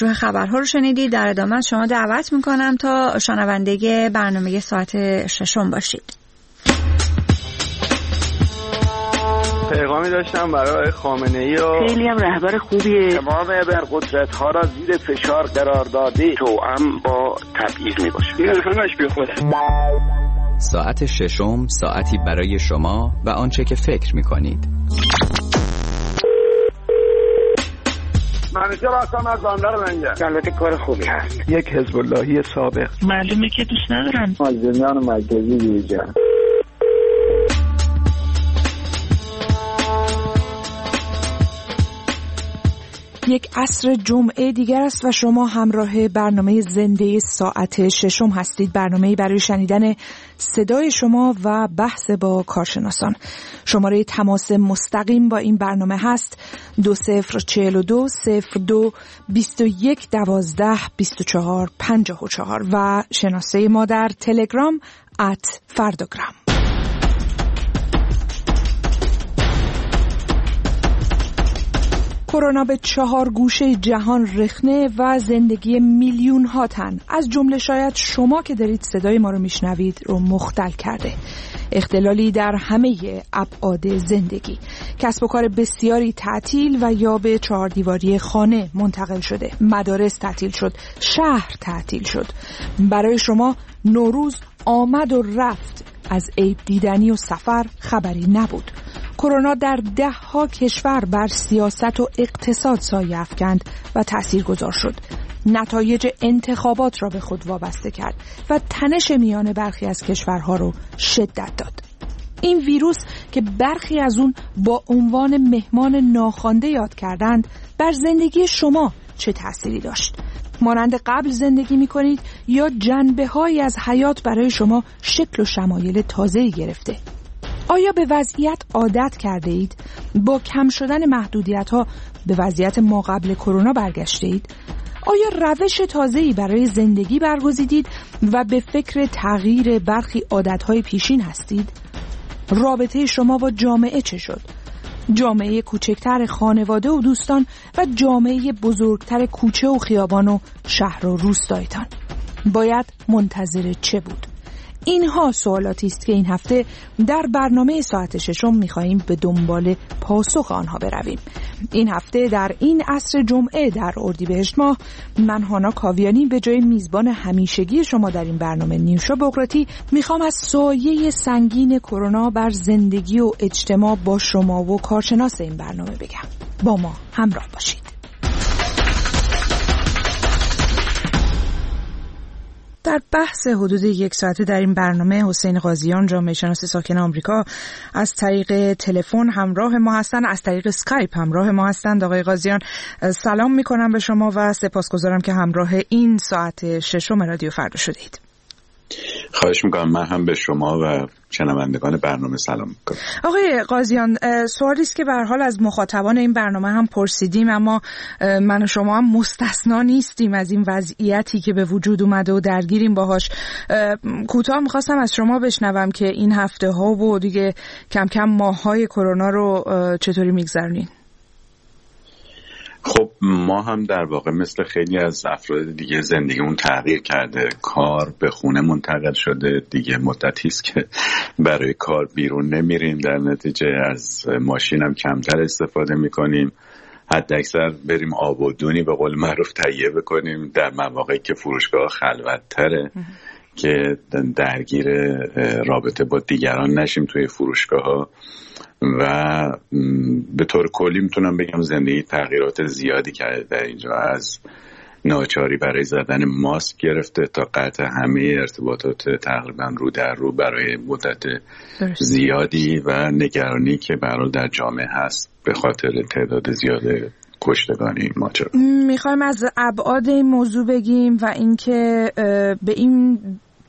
مشروع خبرها رو شنیدید. در ادامه شما دعوت میکنم تا شنونده برنامه ساعت 6 باشید. پیغامی داشتم برای خامنه‌ای و خیلی هم رهبر خوبیه. تمام ابرقدرت‌ها را زیر فشار قرار داده توأم با تبعیض میباشه. این همش بی خوده. ساعت 6 ساعتی برای شما و آنچه که فکر میکنید. منیجر هستم از بندر منجر. البته کار خوبی هست. یک حزب اللهی سابق. معلومه که دوست ندارن. مازندران مرکزی بیرجان. یک عصر جمعه دیگر است و شما همراه برنامه زنده ساعت 6 هستید. برنامه‌ای برای شنیدن صدای شما و بحث با کارشناسان. شماره تماس مستقیم با این برنامه هست 2042 02 21 12 24 54 و شناسه ما در تلگرام @فردوگرام. کرونا به 4 گوشه جهان رخنه و زندگی میلیون ها تن از جمله شاید شما که دارید صدای ما رو میشنوید رو مختل کرده. اختلالی در همه ابعاد زندگی، کسب و کار بسیاری تعطیل و یا به 4 دیواری خانه منتقل شده. مدارس تعطیل شد، شهر تعطیل شد. برای شما نوروز آمد و رفت، از عید دیدنی و سفر خبری نبود. کرونا در 10 کشور بر سیاست و اقتصاد سایه افکند و تاثیرگذار شد. نتایج انتخابات را به خود وابسته کرد و تنش میان برخی از کشورها رو شدت داد. این ویروس که برخی از اون با عنوان مهمان ناخوانده یاد کردند، بر زندگی شما چه تأثیری داشت؟ مانند قبل زندگی می‌کنید یا جنبه‌هایی از حیات برای شما شکل و شمایل تازه‌ای گرفته؟ آیا به وضعیت عادت کرده اید؟ با کم شدن محدودیت‌ها به وضعیت ما قبل کرونا برگشته اید؟ آیا روش تازه‌ای برای زندگی برگزیدید و به فکر تغییر برخی عادت‌های پیشین هستید؟ رابطه شما با جامعه چه شد؟ جامعه کوچکتر خانواده و دوستان و جامعه بزرگتر کوچه و خیابان و شهر و روستایتان باید منتظر چه بود؟ اینها سوالاتی است که این هفته در برنامه ساعت 6 می‌خواهیم به دنبال پاسخ آنها برویم. این هفته در این عصر جمعه در اردیبهشت ماه، من هانا کاویانی به جای میزبان همیشگی شما در این برنامه نیوشا بقراتی میخوام از سایه سنگین کرونا بر زندگی و اجتماع با شما و کارشناس این برنامه بگم. با ما همراه باشید. در بحث حدود 1 ساعته در این برنامه حسین قاضیان، جامعه شناس ساکن آمریکا، از طریق تلفن همراه ما هستند، از طریق اسکایپ همراه ما هستند. آقای قاضیان سلام میکنم به شما و سپاسگزارم که همراه این ساعت 6 رادیو فردا شدید. خواهش میکنم. من هم به شما و شنوندگان برنامه سلام میکنم. آقای قاضیان، سوالی است که به هر حال از مخاطبان این برنامه هم پرسیدیم، اما من و شما هم مستثنا نیستیم از این وضعیتی که به وجود اومده و درگیریم باهاش. کوتاه میخواستم از شما بشنوم که این هفته ها و دیگه کم کم ماه‌های کرونا رو چطوری میگذرونین؟ خب ما هم در واقع مثل خیلی از افراد دیگه زندگیمون تغییر کرده. کار به خونه منتقل شده دیگه، مدتی است که برای کار بیرون نمیریم، در نتیجه از ماشین هم کمتر استفاده میکنیم، حد اکثر بریم آب و دونی به قول معروف تهیه بکنیم در مواقعی که فروشگاه خلوت‌تره که درگیر رابطه با دیگران نشیم توی فروشگاه ها. و به طور کلی میتونم بگم زندگی تغییرات زیادی کرده در اینجا، از ناچاری برای زدن ماسک گرفته تا قطع همه ارتباطات تقریبا رو در رو برای مدت زیادی و نگرانی که برای در جامعه هست به خاطر تعداد زیاد کشتگانی ماجرا. میخوایم از ابعاد این موضوع بگیم و اینکه به این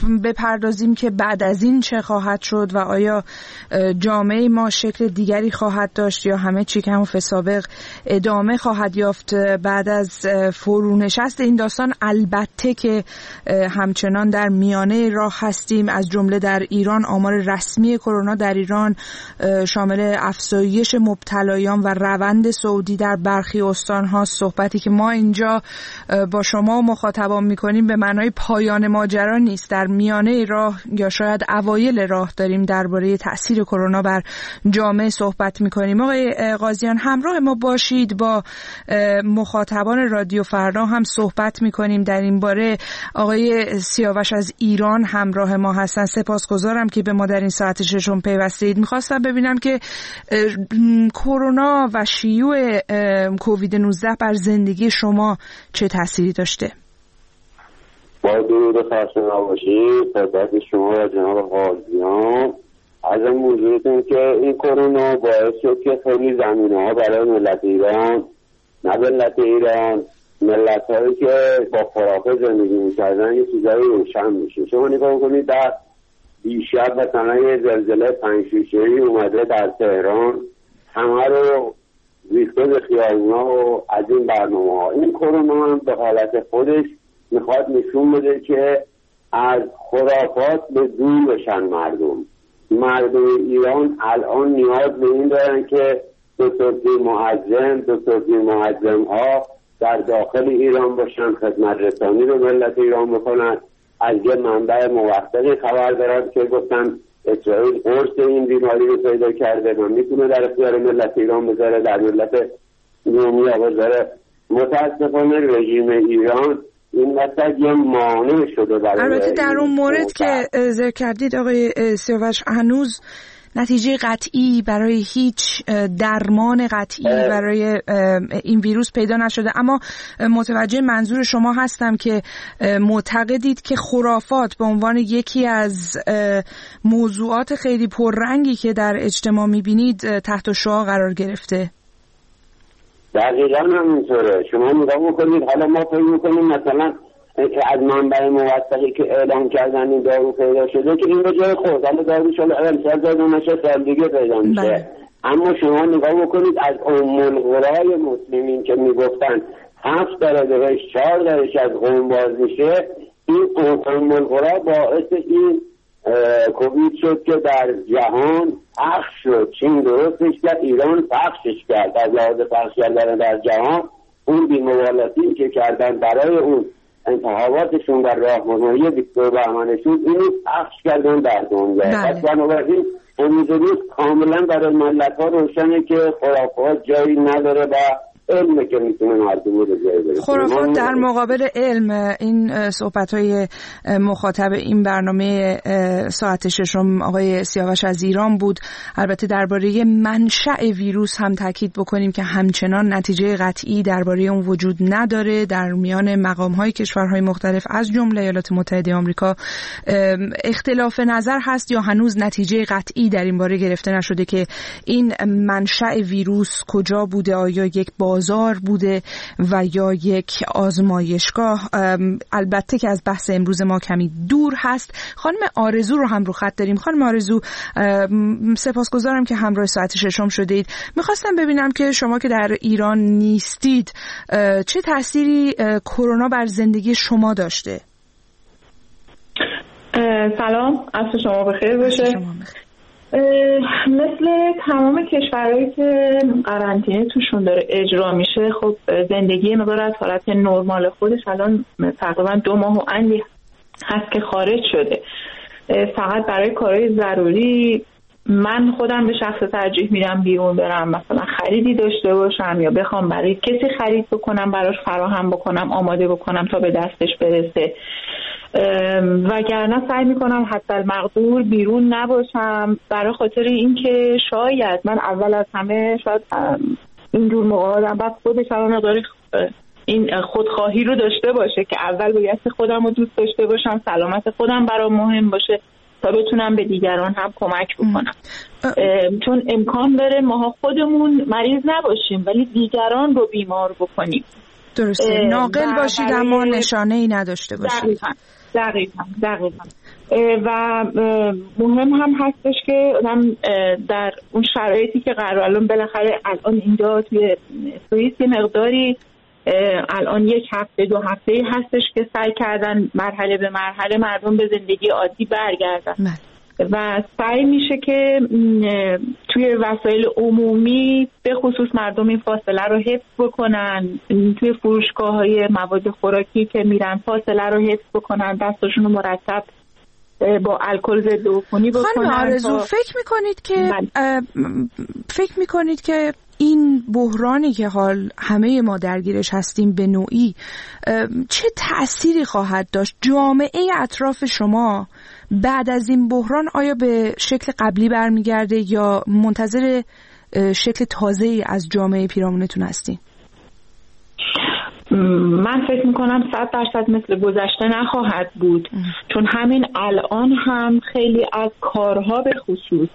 بپردازیم که بعد از این چه خواهد شد و آیا جامعه ما شکل دیگری خواهد داشت یا همه چی کماف سابق ادامه خواهد یافت بعد از فرونشست این داستان. البته که همچنان در میانه راه هستیم، از جمله در ایران آمار رسمی کرونا در ایران شامل افزایش مبتلایان و روند صعودی در برخی استان‌ها. صحبتی که ما اینجا با شما مخاطبان می‌کنیم به معنای پایان ماجرا نیست، در میانه راه یا شاید اوایل راه داریم درباره تأثیر کرونا بر جامعه صحبت می‌کنیم. آقای قاضیان همراه ما باشید، با مخاطبان رادیو فردا هم صحبت می‌کنیم در این باره. آقای سیاوش از ایران همراه ما هستن. سپاسگزارم که به ما در این ساعت ششم پیوستید. می‌خواستم ببینم که کرونا و شیوع کووید 19 بر زندگی شما چه تأثیری داشته؟ با درود خسته نباشید خدمت شما و جناب قاضیان. ازم موضوعتون که این کرونا باعث شد که خیلی زمینه‌ها برای ملت ایران، نه ملت ایران، ملت‌هایی که با خرافه زندگی می‌کردن یه چیزایی روشن میشه. شما نگاه کنید در دیشب مثلا یه زلزله 5.6 اومده در تهران، همه رو ریخته به خیابونا و از این برنامه‌ها. این کرونا هم به حالت خودش میخواد نشون بده که از خرافات به دور بشن مردم ایران الان نیاز به این دارن که دو معظم ها در داخل ایران باشن، خدمت رسانی رو ملت ایران بکنن. از یه منبع موثقی خبر دارم که گفتن اسرائیل قرص این بیماری رو پیدا کرده و میتونه در اختیار ملت ایران بذاره، در ملت دنیا بذاره. متاسفانه رژیم ایران این وسط یه مانع شده برای البته در اون مورد که ذکر کردید آقای سیاوش هنوز نتیجه قطعی برای هیچ درمان قطعی برای این ویروس پیدا نشده، اما متوجه منظور شما هستم که معتقدید که خرافات به عنوان یکی از موضوعات خیلی پررنگی که در اجتماع میبینید تحت شعاع قرار گرفته. دقیقا همینطوره. شما نگاه بکنید، حالا ما فکر میکنیم مثلا از منبع موثقی که اعلام کردن این دارو پیدا شده که این به جای خود حالا دارو شده امسال دارو نشه سال دیگه پیدا میشه. اما شما نگاه بکنید از القرای مسلمین که میگفتن 7 درجه بهش 4 درجه از قوم باز میشه، این القرا باعث این کووید شد که در جهان پخش شد. چین درستش کرد، ایران پخشش کرد. از لحاظ پخش کردن در جهان اون بی‌مبالاتی که کردن برای اون انتخاباتشون در راهنمایی 22 بهمنشون اینو پخش کردن در دنیا. پس بنابراین امروز کاملا برای ملت‌ها روشنه که خرافات جایی نداره و علمه که میتونه مردم رو جایی بره. خرافات در مقابل علم. این صحبت‌های مخاطب این برنامه ساعت ششم آقای سیاوش از ایران بود. البته درباره منشأ ویروس هم تاکید بکنیم که همچنان نتیجه قطعی درباره اون وجود نداره. در میان مقام‌های کشورهای مختلف از جمله ایالات متحده آمریکا اختلاف نظر هست یا هنوز نتیجه قطعی در این باره گرفته نشده که این منشأ ویروس کجا بوده، آیا یک بازار بوده و یا یک آزمایشگاه. البته که از بحث امروز ما کمی دور هست. خانم آرزو رو هم رو خط داریم. خانم آرزو، سپاسگزارم که همراه ساعت ششم شدید. میخواستم ببینم که شما که در ایران نیستید چه تأثیری کرونا بر زندگی شما داشته؟ سلام، عصر شما بخیر باشه. مثل تمام کشورهایی که قرنطینه توشون داره اجرا میشه، خب زندگی مقدار از حالت نرمال خودش الان تقریبا 2 ماه و اندی هست که خارج شده. فقط برای کارهای ضروری من خودم به شخص ترجیح میدم بیرون برم، مثلا خریدی داشته باشم یا بخوام برای کسی خرید بکنم، براش فراهم بکنم، آماده بکنم تا به دستش برسه. وگرنه سعی میکنم حتی المقدور بیرون نباشم، برای خاطر اینکه شاید من اول از همه شاید اینجور موقع آدم بعد خودش مقدار این خودخواهی رو داشته باشه که اول باید خودم رو دوست داشته باشم، سلامت خودم برام مهم باشه تا بتونم به دیگران هم کمک بکنم. چون امکان داره ما خودمون مریض نباشیم ولی دیگران رو بیمار بکنیم. درسته، ناقل باشید اما نشانه ای نداشته باشید. دقیقاً. و مهم هم هستش که آدم در اون شرایطی که الان بالاخره الان اینجا توی سوئیس یه مقداری الان 1 هفته 2 هفته هستش که سعی کردن مرحله به مرحله مردم به زندگی عادی برگردن و سعی میشه که توی وسایل عمومی به خصوص مردم این فاصله رو حفظ بکنن، توی فروشگاه‌های مواد خوراکی که میرن فاصله رو حفظ بکنن، دستاشون رو مرتب با الکل ضد عفونی بکنن. خانم آرزو فکر میکنید که این بحرانی که حال همه ما درگیرش هستیم به نوعی چه تأثیری خواهد داشت؟ جامعه اطراف شما بعد از این بحران آیا به شکل قبلی برمیگرده یا منتظر شکل تازه‌ای از جامعه پیرامونتون هستین؟ من فکر میکنم 100% مثل گذشته نخواهد بود، چون همین الان هم خیلی از کارها به خصوص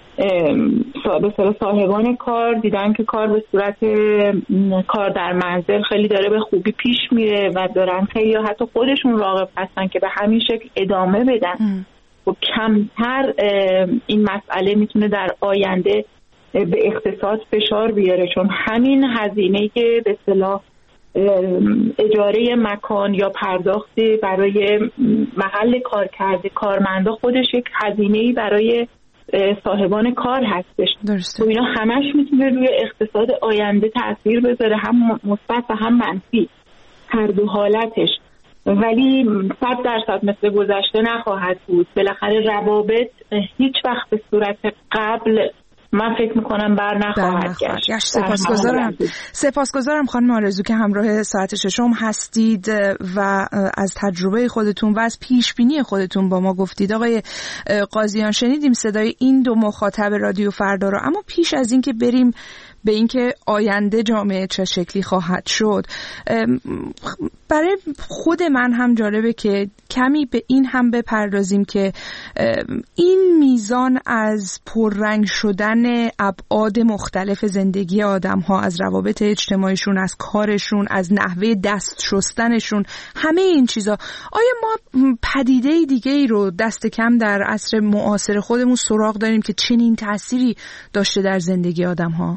صاحبان کار دیدن که کار به صورت کار در منزل خیلی داره به خوبی پیش میره و دارن خیلی حتی خودشون راغب هستن که به همین شکل ادامه بدن و کمتر این مسئله میتونه در آینده به اقتصاد فشار بیاره، چون همین هزینه که به اصطلاح اجاره مکان یا پرداخت برای محل کار کرده کارمندا خودش یک هزینه‌ای برای صاحبان کار هستش. درسته. و اینا همش میتونه روی اقتصاد آینده تأثیر بذاره، هم مثبت و هم منفی، هر دو حالتش. ولی 100% مثل گذشته نخواهد بود. بالاخره روابط هیچ وقت به صورت قبل من فکر میکنم بر نخواهد گشت. سپاسگزارم خانم آرزو که همراه ساعت ششم هستید و از تجربه خودتون و از پیش بینی خودتون با ما گفتید. آقای قاضیان شنیدیم صدای این دو مخاطب رادیو فردا رو، اما پیش از این که بریم به اینکه آینده جامعه چه شکلی خواهد شد، برای خود من هم جالبه که کمی به این هم بپردازیم که این میزان از پررنگ شدن ابعاد مختلف زندگی آدم ها، از روابط اجتماعیشون، از کارشون، از نحوه دست شستنشون، همه این چیزا، آیا ما پدیده دیگه ای رو دست کم در عصر معاصر خودمون سراغ داریم که چنین تأثیری داشته در زندگی آدم ها؟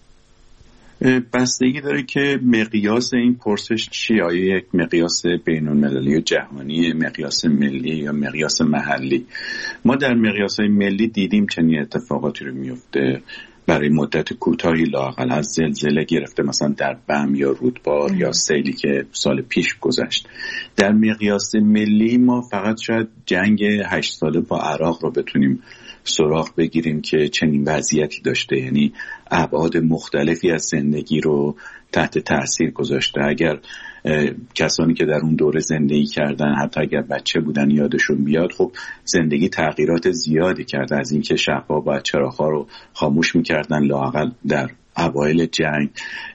بستگی داره که مقیاس این پرسش چیه، آیا یک مقیاس بین‌المللی و جهانی، مقیاس ملی یا مقیاس محلی. ما در مقیاس‌های ملی دیدیم چنین اتفاقاتی رو میفته برای مدت کوتاهی، لااقل از زلزله گرفته مثلا در بم یا رودبار یا سیلی که سال پیش گذشت. در مقیاس ملی ما فقط شاید جنگ 8 ساله با عراق رو بتونیم سراغ بگیریم که چنین وضعیتی داشته، یعنی ابعاد مختلفی از زندگی رو تحت تأثیر گذاشته. اگر کسانی که در اون دوره زندگی کردن حتی اگر بچه بودن یادشون بیاد، خب زندگی تغییرات زیادی کرده، از اینکه شب‌ها باید چراغ‌ها رو خاموش می‌کردن لااقل در اوایل جنگ،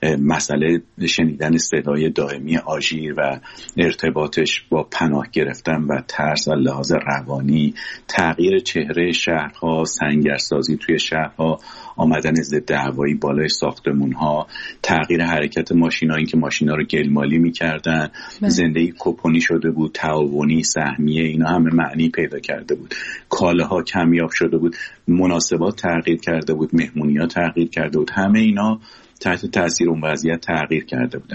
مسئله شنیدن صدای دائمی آژیر و ارتباطش با پناه گرفتن و ترس و لحاظ روانی، تغییر چهره شهرها، سنگرسازی توی شهرها، آمدن ضد هوایی بالای ساختمون‌ها، تغییر حرکت ماشینا، این که ماشینا رو گلمالی می‌کردن، زندگی کپونی شده بود، تعاونی، سهمیه، اینا همه معنی پیدا کرده بود. کالاها کمیاب شده بود، مناسبات تغییر کرده بود، مهمونی‌ها تغییر کرده بود، همه اینا تحت تاثیر اون وضعیت تغییر کرده بودن.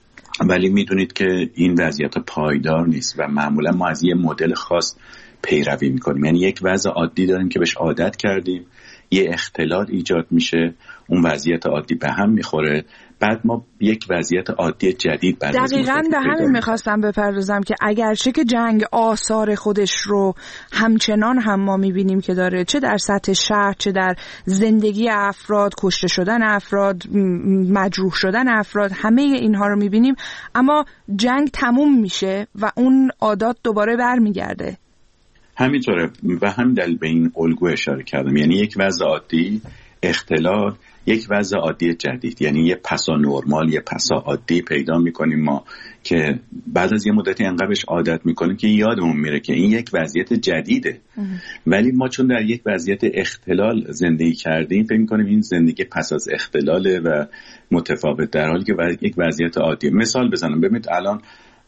ولی میدونید که این وضعیت پایدار نیست و معمولا ما از یه مدل خاص پیروی میکنیم. یعنی یک وضع عادی داریم که بهش عادت کردیم، یه اختلال ایجاد میشه، اون وضعیت عادی به هم میخوره، بعد ما یک وضعیت عادی جدید بعد از دقیقاً به همین میخواستم بپردازم که اگرچه که جنگ آثار خودش رو همچنان هم ما میبینیم که داره، چه در سطح شهر، چه در زندگی افراد، کشته شدن افراد، مجروح شدن افراد، همه اینها رو میبینیم، اما جنگ تموم میشه و اون عادات دوباره برمیگرده. همینطوره و هم دل به این الگو اشاره کردم، یعنی یک وضع عادی، اختلال، یک وضع عادی جدید، یعنی یه پسا نرمال، یه پسا عادی پیدا میکنیم ما که بعد از یه مدتی انقدرش عادت میکنیم که یادمون میره که این یک وضعیت جدیده. ولی ما چون در یک وضعیت اختلال زندگی کردیم فکر میکنیم این زندگی پس از اختلاله و متفاوت، در حالی که یک وضعیت عادیه. مثال بزنم، ببینید الان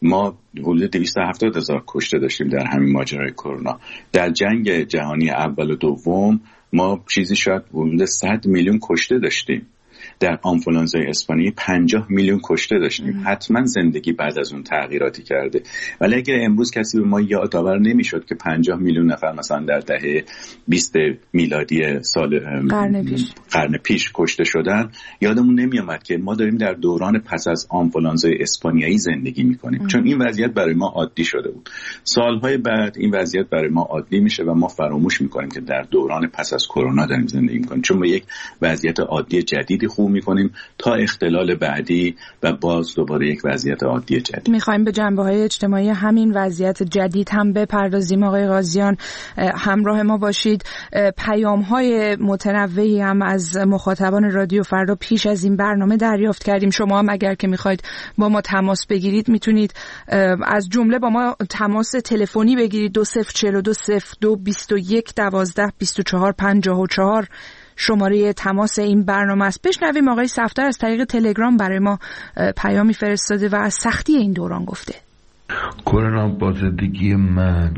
ما حدود 270,000 کشته داشتیم در همین ماجرای کرونا. در جنگ جهانی اول و دوم ما چیزی شاید حدود 100 میلیون کشته داشتیم. در آنفولانزای اسپانیایی 50 میلیون کشته داشتیم. حتما زندگی بعد از اون تغییراتی کرده، ولی اگر امروز کسی به ما یادآور نمیشد که 50 میلیون نفر مثلا در دهه 20 میلادی سال قرن پیش کشته شدن، یادمون نمیامد که ما داریم در دوران پس از آنفولانزای اسپانیایی زندگی میکنیم. چون این وضعیت برای ما عادی شده بود. سالهای بعد این وضعیت برای ما عادی میشه و ما فراموش میکنیم که در دوران پس از کرونا داریم زندگی میکنیم، چون ما یک وضعیت عادی جدیدی خوب میکنیم تا اختلال بعدی و باز دوباره یک وضعیت عادی جدید. میخوایم به جنبه‌های اجتماعی همین وضعیت جدید هم بپردازیم. آقای قاضیان همراه ما باشید. پیام‌های متنوعی هم از مخاطبان رادیو فردا پیش از این برنامه دریافت کردیم. شما هم اگر که میخواید با ما تماس بگیرید میتونید از جمله با ما تماس تلفنی بگیرید. 2042 02 21 12 24 54 شماره تماس این برنامه است. بشنویم آقای صفدر از طریق تلگرام برای ما پیامی فرستاده و از سختی این دوران گفته. کرونا با زندگی من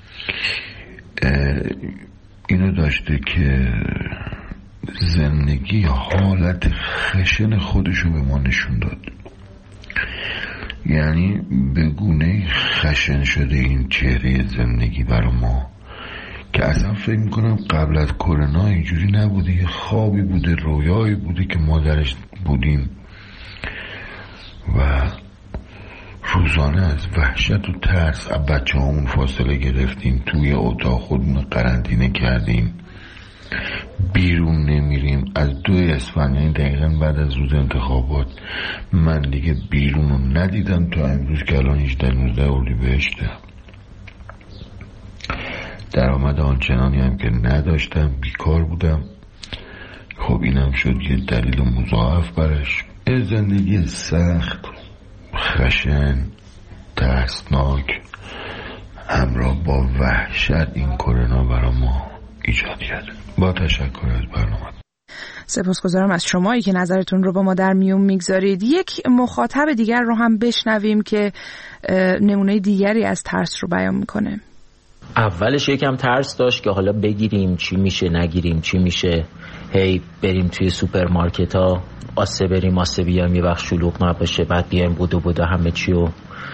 اینو داشته که زندگی حالت خشن خودشو به ما نشون داد. یعنی به گونه خشن شده این چهره زندگی برای ما که اصلا فکر میکنم قبل از کرونا اینجوری نبوده. یه خوابی بوده، رویایی بوده که ما درش بودیم و روزانه از وحشت و ترس از بچه همون فاصله گرفتیم، توی اتاق خودمون قرنطینه کردیم، بیرون نمیریم. از 2 اسفند یعنی دقیقا بعد از روز انتخابات من دیگه بیرون رو ندیدم تا امروز که الان 18-19 اردیبهشته. درآمد آنچنانی هم که نداشتم، بیکار بودم. خب اینم شد یه دلیل مضاعف برش. زندگی سخت، خشن، ترسناک همراه با وحشت این کرونا برای ما ایجاد کرده. با تشکر از برنامه. سپاسگزارم از شمایی که نظرتون رو با ما در میون میگذارید. یک مخاطب دیگر رو هم بشنویم که نمونه دیگری از ترس رو بیان میکنه. اولش یکم ترس داشت که حالا بگیریم چی میشه، نگیریم چی میشه، هی بریم توی سوپرمارکت ها آسه بریم آسه بیام، یه وقت شلوغ نباشه، بعد بیایم بودو همه چی رو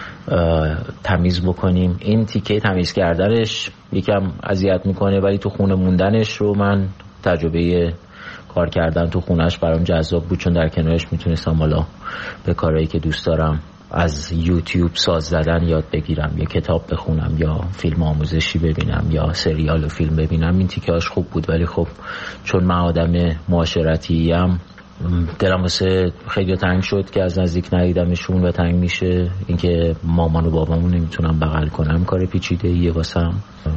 تمیز بکنیم. این تیکه تمیز کردنش یکم اذیت میکنه، ولی تو خونه موندنش رو من تجربه کار کردن تو خونهش برام جذاب بود، چون در کنارش میتونستم حالا به کارهایی که دوست دارم از یوتیوب ساز زدن یاد بگیرم، یا کتاب بخونم، یا فیلم آموزشی ببینم، یا سریال و فیلم ببینم. این تیکه‌اش خوب بود، ولی خب چون من آدم معاشرتی‌ام دلم واسه خیلی تنگ شد که از نزدیک ندیدمشون و تنگ میشه. اینکه مامان و بابامو نمیتونم بغل کنم کار پیچیده‌ایه واسم،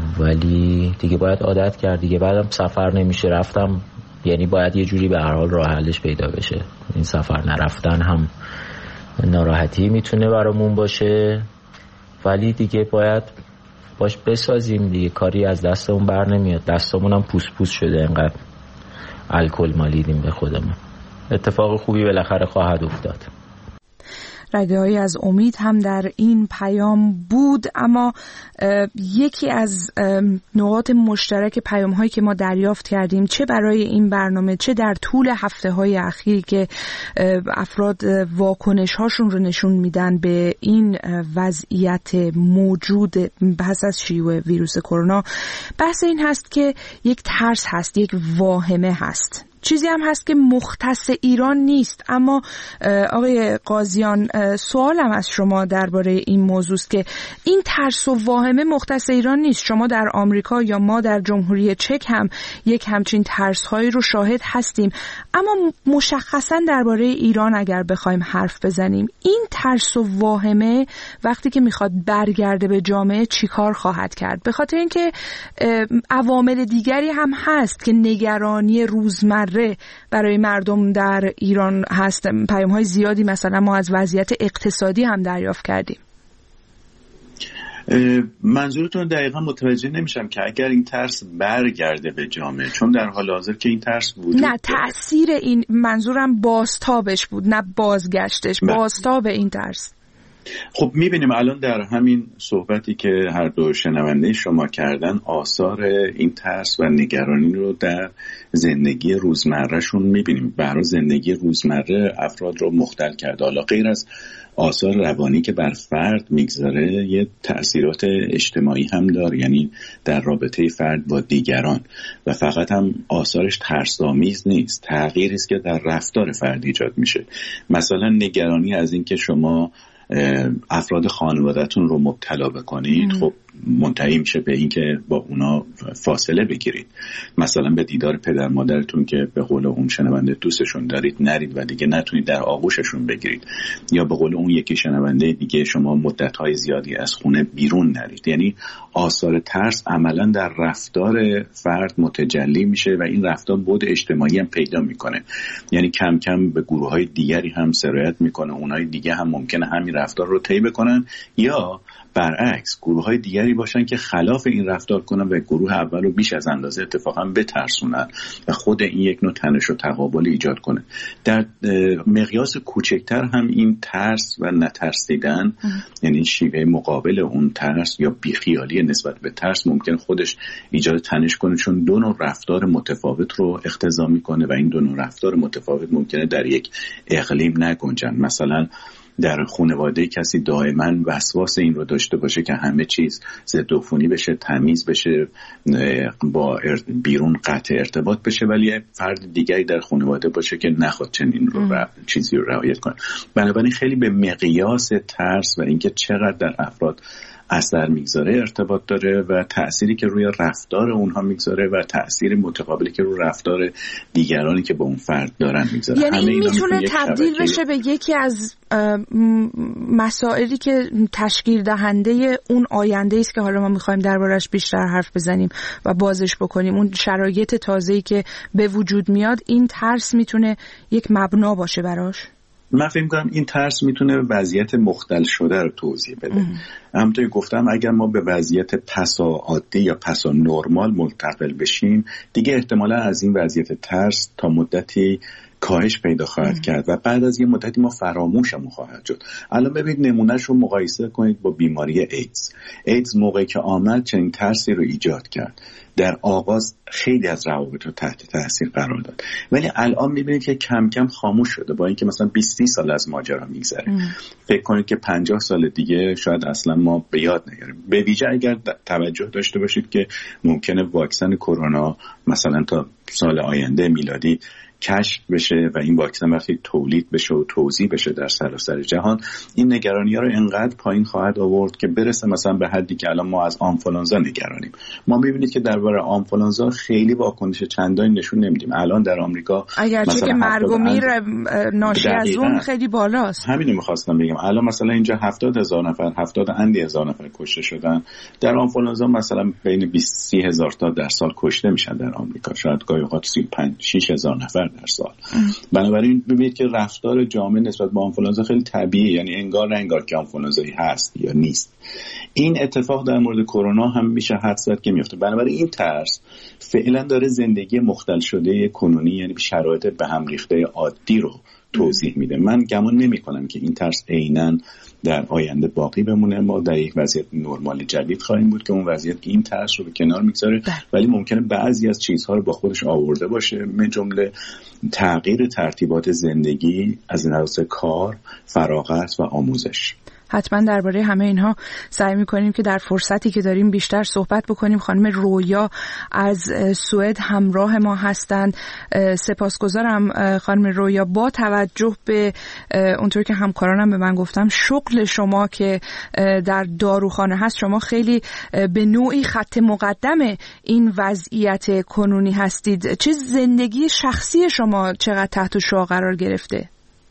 ولی دیگه باید عادت کرد دیگه. بعدم سفر نمیشه رفتم، یعنی باید یه جوری به هر حال راه حلش پیدا بشه. این سفر نرفتن هم ناراحتی میتونه برامون باشه، ولی دیگه باید باش بسازیم دیگه. کاری از دستمون بر نمیاد، دستمون هم پوس پوس شده، انقدر الکل مالیدیم به خودمون. اتفاق خوبی بالاخره خواهد افتاد. رگه‌هایی از امید هم در این پیام بود، اما یکی از نقاط مشترک پیام‌هایی که ما دریافت کردیم، چه برای این برنامه چه در طول هفته‌های اخیر که افراد واکنش‌هاشون رو نشون میدن به این وضعیت موجود پس از شیوع ویروس کرونا، بحث این هست که یک ترس هست، یک واهمه هست. چیزی هم هست که مختص ایران نیست. اما آقای قاضیان، سوالم از شما درباره این موضوع است که این ترس و واهمه مختص ایران نیست. شما در آمریکا یا ما در جمهوری چک هم یک همچین ترس‌هایی رو شاهد هستیم، اما مشخصا درباره ایران اگر بخوایم حرف بزنیم، این ترس و واهمه وقتی که میخواد برگرده به جامعه چیکار خواهد کرد؟ به خاطر اینکه عوامل دیگری هم هست که نگرانی روزمره برای مردم در ایران هست. پیام‌های زیادی مثلا ما از وضعیت اقتصادی هم دریافت کردیم. منظورتون دقیقا متوجه نمیشم که اگر این ترس برگرده به جامعه، چون در حال حاضر که این ترس وجود نه، تأثیر این، منظورم بازتابش بود نه بازگشتش، بازتاب این ترس. خب میبینیم الان در همین صحبتی که هر دو شنونده شما کردن آثار این ترس و نگرانی رو در زندگی روزمرهشون میبینیم. برای زندگی روزمره افراد رو مختل کرده. حالا غیر از آثار روانی که بر فرد میگذاره یه تأثیرات اجتماعی هم داره، یعنی در رابطه فرد با دیگران، و فقط هم آثارش ترس‌آمیز نیست، تغییری است که در رفتار فرد ایجاد میشه. مثلا نگرانی از این که شما افراد خانواده‌تون رو مبتلا بکنید، خب منتهی میشه به این که با اونا فاصله بگیرید. مثلا به دیدار پدر مادرتون که به قول اون شنونده دوستشون دارید نرید و دیگه نتونید در آغوششون بگیرید، یا به قول اون یکی شنونده دیگه شما مدت‌های زیادی از خونه بیرون نرید. یعنی آثار ترس عملا در رفتار فرد متجلی میشه و این رفتار بعد اجتماعی هم پیدا میکنه، یعنی کم کم به گروه‌های دیگری هم سرایت میکنه. اونهای دیگه هم ممکنه همین رفتار رو طی بکنن، یا برعکس گروه‌های دیگری باشن که خلاف این رفتار کنن و گروه اول رو بیش از اندازه اتفاقا بترسونن و خود این یک نوع تنش و تقابل ایجاد کنه. در مقیاس کوچکتر هم این ترس و نترسیدن، یعنی شیوه مقابل اون ترس یا بیخیالی نسبت به ترس، ممکن خودش ایجاد تنش کنه، چون دو نوع رفتار متفاوت رو اقتضا میکنه و این دو نوع رفتار متفاوت ممکنه در یک اقلیم نگنجن. مثلا در خانواده کسی دائما وسواس این رو داشته باشه که همه چیز ضدعفونی بشه، تمیز بشه، با بیرون قطع ارتباط بشه، ولی فرد دیگری در خانواده باشه که نخواد چنین رو چیزی رو رعایت کنه. بنابراین خیلی به مقیاس ترس و اینکه چقدر در افراد اثر میگذاره ارتباط داره و تأثیری که روی رفتار اونها میگذاره و تأثیر متقابلی که روی رفتار دیگرانی که با اون فرد دارن میگذاره. یعنی این میتونه تبدیل بشه به یکی از مسائلی که تشکیل دهنده اون آینده است که حالا ما میخوایم دربارش بیشتر حرف بزنیم و بازش بکنیم. اون شرایط تازه‌ای که به وجود میاد، این ترس میتونه یک مبنا باشه براش. من فکر می‌کنم این ترس میتونه وضعیت مختل شده رو توضیح بده. همونطور گفتم اگر ما به وضعیت پسا عادی یا پسا نرمال منتقل بشیم، دیگه احتمالا از این وضعیت ترس تا مدتی کاهش پیدا خواهد کرد و بعد از یه مدتی ما فراموشمون خواهد شد. الان ببینید نمونهش رو مقایسه کنید با بیماری ایدز. ایدز موقعی که آمد چنین ترسی رو ایجاد کرد. در آغاز خیلی از روابط رو تحت تاثیر قرار داد، ولی الان میبینید که کم کم خاموش شده، با اینکه مثلا 20-30 سال از ماجرا میگذره. فکر کنید که 50 سال دیگه شاید اصلا ما به یاد نگیریم. به ویژه اگر توجه داشته باشید که ممکنه واکسن کرونا مثلا تا سال آینده میلادی کشف بشه و این واکسن وقتی تولید بشه و توزیع بشه در سراسر جهان، این نگرانی‌ها رو انقدر پایین خواهد آورد که برسه مثلا به حدی که الان ما از آنفولانزا نگرانیم. ما می‌بینید که درباره آنفولانزا خیلی واکنش چندانی نشون نمیدیم. الان در آمریکا اگرچه که مرگ و میر ناشی از اون خیلی بالاست. همین رو می‌خواستم بگم. الان مثلا اینجا 70,000 نفر 70,000 نفر کشته شدن. در آنفولانزا مثلا بین 20,000 تا در سال کشته میشن در آمریکا. شاید گاهی اوقات 35,000-6,000 نفر در سال. بنابراین ببینید که رفتار جامعه نسبت به آنفولانزا خیلی طبیعیه، یعنی انگار نه انگار که آنفولانزایی هست یا نیست. این اتفاق در مورد کرونا هم میشه حدس زد که میفته. بنابراین این ترس فعلا داره زندگی مختل شده کنونی، یعنی شرایط به هم ریخته عادی رو توضیح میده. من گمان نمی کنم که این ترس عیناً در آینده باقی بمونه. ما در یک وضعیت نرمال جدید خواهیم بود که اون وضعیت این ترس رو به کنار میگذاره، ولی ممکنه بعضی از چیزها رو با خودش آورده باشه، من جمله تغییر ترتیبات زندگی از نظر کار، فراغت و آموزش. حتما درباره همه اینها سعی می‌کنیم که در فرصتی که داریم بیشتر صحبت بکنیم. خانم رویا از سوئد همراه ما هستند. سپاسگزارم خانم رویا. با توجه به اونطور که همکارانم به من گفتم شغل شما که در داروخانه هست، شما خیلی به نوعی خط مقدم این وضعیت کنونی هستید. چه زندگی شخصی شما چقدر تحت شعاع قرار گرفته؟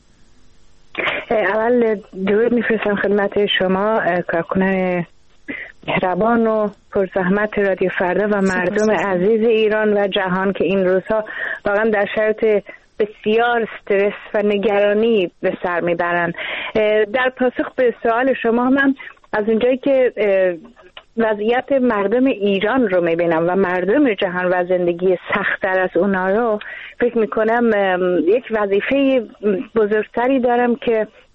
اول درود میفرستم خدمت شما کارکنان مهربان و پرزحمت رادیو فردا و مردم عزیز ایران و جهان که این روزها واقعا در شرایط بسیار استرس و نگرانی به سر میبرن. در پاسخ به سوال شما، من از اونجایی که وضعیت مردم ایران رو میبینم و مردم جهان و زندگی سخت‌تر از اونا رو، فکر میکنم یک وظیفه بزرگتری دارم که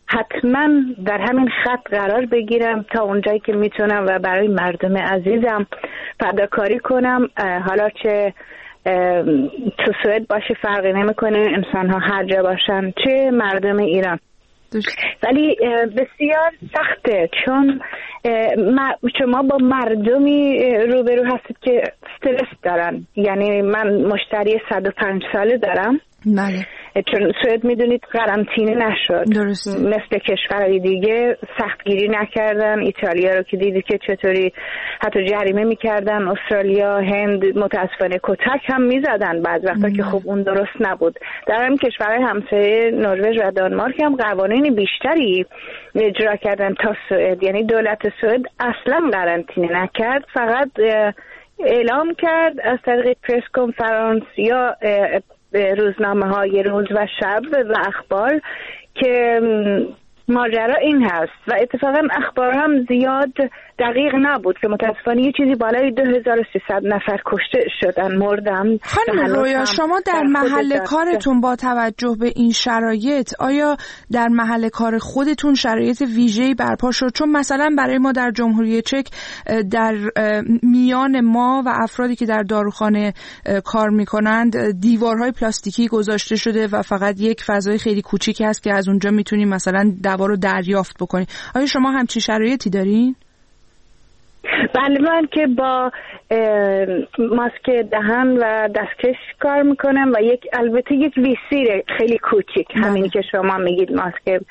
حتما در همین خط قرار بگیرم تا اونجایی که میتونم و برای مردم عزیزم فداکاری کنم. حالا چه تو سوئد باشه فرقی نمیکنه، انسان ها هر جا باشن، چه مردم ایران. ولی بسیار سخته چون شما با مردمی روبرو هستید که استرس دارن. یعنی من مشتری 105 ساله دارم. بله. چون سوئد میدونید قرنطینه نشد. درسته. مثل کشورهای دیگه سختگیری نکردن. ایتالیا رو که دیدی که چطوری حتی جریمه میکردن، استرالیا، هند متاسفانه کتک هم میزدن بعض وقتا که خب اون درست نبود. در همین کشورهای همسایه نروژ و دانمارک هم قوانین بیشتری اجرا کردن تا سوئد. یعنی دولت سوئد اصلا قرنطینه نکرد، فقط اعلام کرد از طریق پرس کنفرانس یا روزنامه های روز و شب و اخبار که ماجرا این هست و اتفاقا اخبار هم زیاد دقیق نبود که متاسفانه یه چیزی بالای 2300 نفر کشته شدن، مردن. خانم رویا، شما در محل کارتون با توجه به این شرایط آیا در محل کار خودتون شرایط ویژه‌ای برپا شد؟ چون مثلا برای ما در جمهوری چک در میان ما و افرادی که در داروخانه کار میکنند دیوارهای پلاستیکی گذاشته شده و فقط یک فضای خیلی کوچیکی هست که از اونجا میتونیم مثلا دوا رو دریافت بکنیم. آیا شما همچین شرایطی دارین؟ بله، من که با ماسک دهن و دستکش کار میکنم و البته یک ویسیر خیلی کوچیک، همینی که شما میگید ماسک.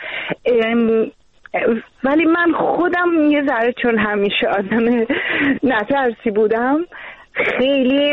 ولی من خودم یه ذره چون همیشه آدم نترسی بودم خیلی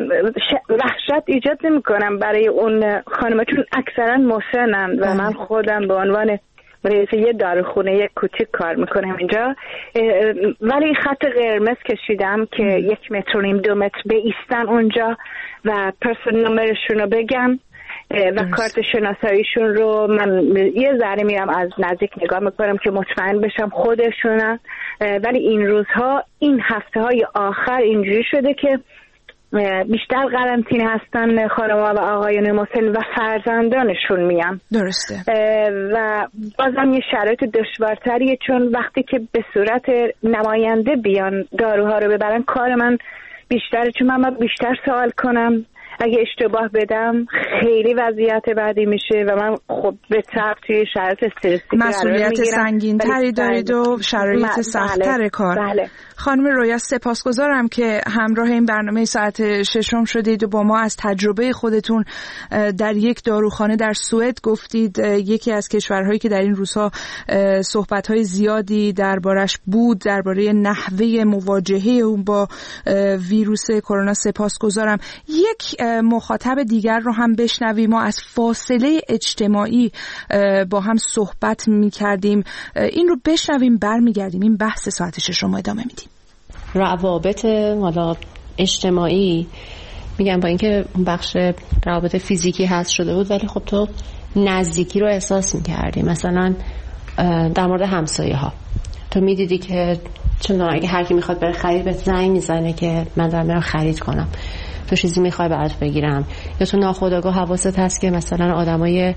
وحشت ایجاد نمی کنم برای اون خانم‌ها چون اکثرا مسنن و من خودم به عنوان رئیس یه داروخونه یک کوچیک کار میکنم اینجا. ولی خط قرمز کشیدم که 1.5 متر 2 متر بایستن اونجا و پرسن نمبرشون رو بگن و کارت شناساییشون رو من یه ذره میرم از نزدیک نگاه میکنم که مطمئن بشم خودشونن. ولی این روزها، این هفته های آخر اینجوری شده که بیشتر قرنطینه هستن خانم‌ها و آقایان مسن و فرزندانشون میان. درسته. و بازم یه شرایط دشوارتریه چون وقتی که به صورت نماینده بیان داروها رو ببرن کار من بیشتره چون من بیشتر سوال کنم. اگه اشتباه بدم خیلی وضعیت بعدی میشه و من خب به طبع توی شرایط استرسی مسئولیت سنگین تری دارید و شرایط سخت‌تر کار. بله. خانم رویا، سپاسگزارم که همراه این برنامه ساعت ششم شدید و با ما از تجربه خودتون در یک داروخانه در سوئد گفتید. یکی از کشورهایی که در این روزها صحبت‌های زیادی دربارش بود، درباره نحوه مواجهه اون با ویروس کرونا. سپاسگزارم. یک مخاطب دیگر رو هم بشنویم. ما از فاصله اجتماعی با هم صحبت می‌کردیم. این رو بشنویم، برمیگردیم این بحث ساعت ششم ادامه میدیم. روابط حالا اجتماعی میگم با اینکه بخش روابط فیزیکی هست شده بود ولی خب تو نزدیکی رو احساس میکردی. مثلا در مورد همسایه ها تو میدیدی که چون اگه هر کی میخواد بره خرید به زنگ میزنه که من دارم میرم خرید کنم، تو چیزی میخوای برات بگیرم، یا تو ناخودآگاه حواست هست که مثلا آدمای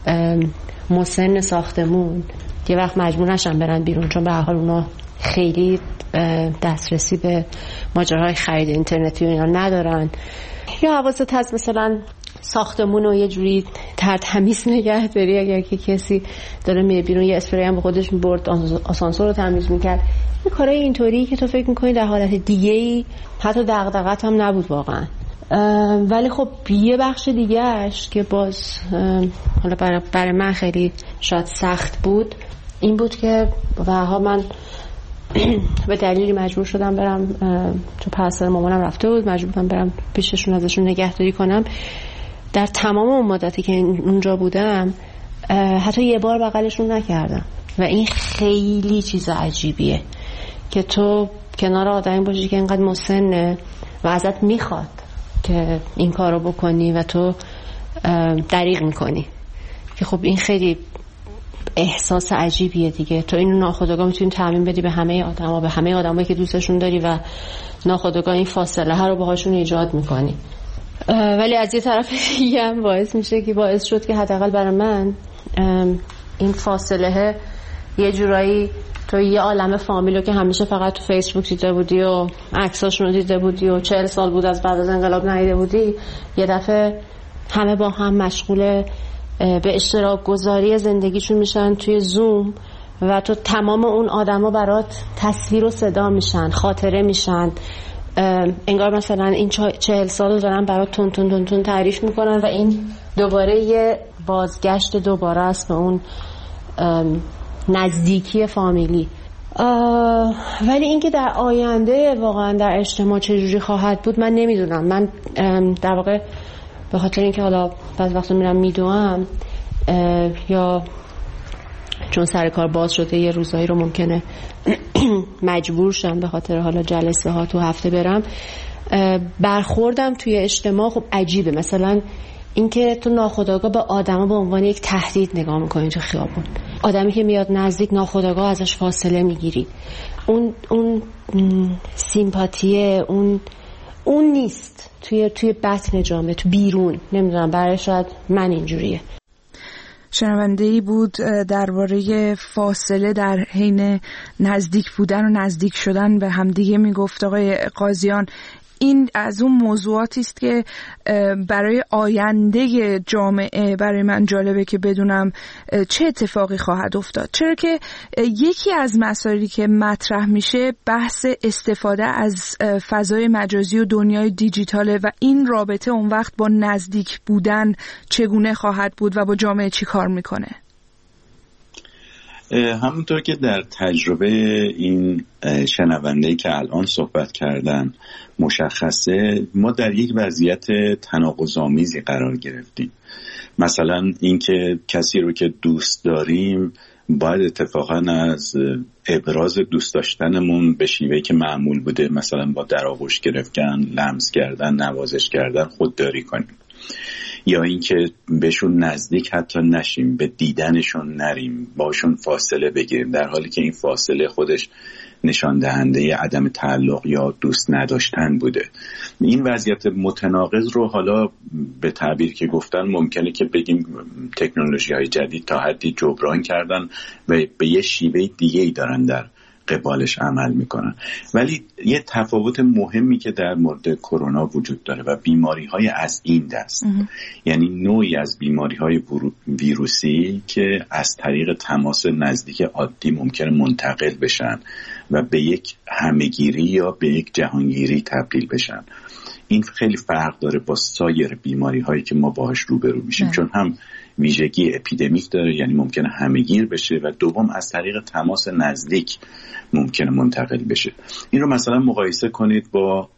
مسن ساختمون یه وقت مجبور نشن برن بیرون چون به هر حال اونا خیلی دسترسی به ماجراهای خرید اینترنتی و اینا ندارن، یا حواست هست مثلا ساختمون رو یه جوری تمیز نگه داری اگر که کسی داره میره بیرون یه اسپری هم به خودش میبرد آسانسور رو تمیز میکرد. این کارهای اینطوری که تو فکر میکنی در حالت دیگه‌ای حتی دغدغه‌ت هم نبود واقعا. ولی خب یه بخش دیگه‌اش که باز حالا برای من خیلی شاید سخت بود این بود که واقعا من به دلیلی مجبور شدم برم تو پرستار مامانم رفته بود، مجبور بودم برم پیششون ازشون نگهداری کنم. در تمام اون مدتی که اونجا بودم حتی یه بار بغلشون نکردم و این خیلی چیز عجیبیه که تو کنار آدمی باشی که اینقدر مسنه و ازت میخواد که این کارو بکنی و تو دریغ میکنی که خب این خیلی احساس عجیبیه دیگه. تو اینو ناخودآگاه میتونی تعمیم بدی به همه آدما، به همه آدمایی که دوستشون داری و ناخودآگاه این فاصله ها رو باهاشون ایجاد میکنی. ولی از یه طرف دیگه هم باعث شد که حداقل برای من این فاصله یه جورایی تو یه عالم فامیلو که همیشه فقط تو فیسبوک دیده بودی و عکساشون رو دیده بودی و 40 سال بود از بعد از انقلاب ندیده بودی، یه دفعه همه با هم مشغول به اشتراک گذاری زندگیشون میشن توی زوم و تو تمام اون آدما برات تصویر و صدا میشن، خاطره میشن، انگار مثلا این 40 سال دارن برات تون تون تون تون تعریف میکنن و این دوباره یه بازگشت دوباره است به اون نزدیکی فامیلی. ولی اینکه در آینده واقعا در اجتماع چجوری خواهد بود من نمیدونم. من در واقع به خاطر اینکه حالا بعضی وقتا میرم میدوام یا چون سر کار باز شده یه روزایی رو ممکنه مجبور شم به خاطر حالا جلسه ها تو هفته برم، برخوردم توی اجتماع خب عجیبه. مثلا اینکه تو ناخودآگاه به آدما به عنوان یک تهدید نگاه میکنی تو خیابون، آدمی که میاد نزدیک ناخودآگاه ازش فاصله میگیری، اون سیمپاتیه اون نیست توی بطن جامعه، تو بیرون. نمیدونم، برای شاید من اینجوریه. شنونده‌ای بود درباره فاصله در حین نزدیک بودن و نزدیک شدن به همدیگه میگفت آقای قاضیان. این از اون موضوعاتی است که برای آینده جامعه برای من جالبه که بدونم چه اتفاقی خواهد افتاد، چرا که یکی از مسائلی که مطرح میشه بحث استفاده از فضای مجازی و دنیای دیجیتاله و این رابطه اون وقت با نزدیک بودن چگونه خواهد بود و با جامعه چی کار میکنه. همونطور که در تجربه این شنونده‌ای که الان صحبت کردن مشخصه، ما در یک وضعیت تناقض‌آمیزی قرار گرفتیم. مثلا اینکه کسی رو که دوست داریم باید اتفاقا از ابراز دوست داشتنمون به شیوهی که معمول بوده، مثلا با در آغوش گرفتن، لمس کردن، نوازش کردن خودداری کنیم، یا اینکه بهشون نزدیک حتی نشیم، به دیدنشون نریم، باشون فاصله بگیریم، در حالی که این فاصله خودش نشان دهنده عدم تعلق یا دوست نداشتن بوده. این وضعیت متناقض رو حالا به تعبیر که گفتن ممکنه که بگیم تکنولوژی‌های جدید تا حدی جبران کردن و به یه شیوه دیگه‌ای دارن در قبالش عمل میکنن. ولی یه تفاوت مهمی که در مورد کرونا وجود داره و بیماری‌های از این دست، یعنی نوعی از بیماری‌های ویروسی که از طریق تماس نزدیک عادی ممکنه منتقل بشن و به یک همه‌گیری یا به یک جهانگیری تبدیل بشن. این خیلی فرق داره با سایر بیماری‌هایی که ما باهاش روبرو میشیم، چون هم ویژگی اپیدمیک داره، یعنی ممکنه همه‌گیر بشه، و دوم از طریق تماس نزدیک ممکنه منتقل بشه. این رو مثلا مقایسه کنید با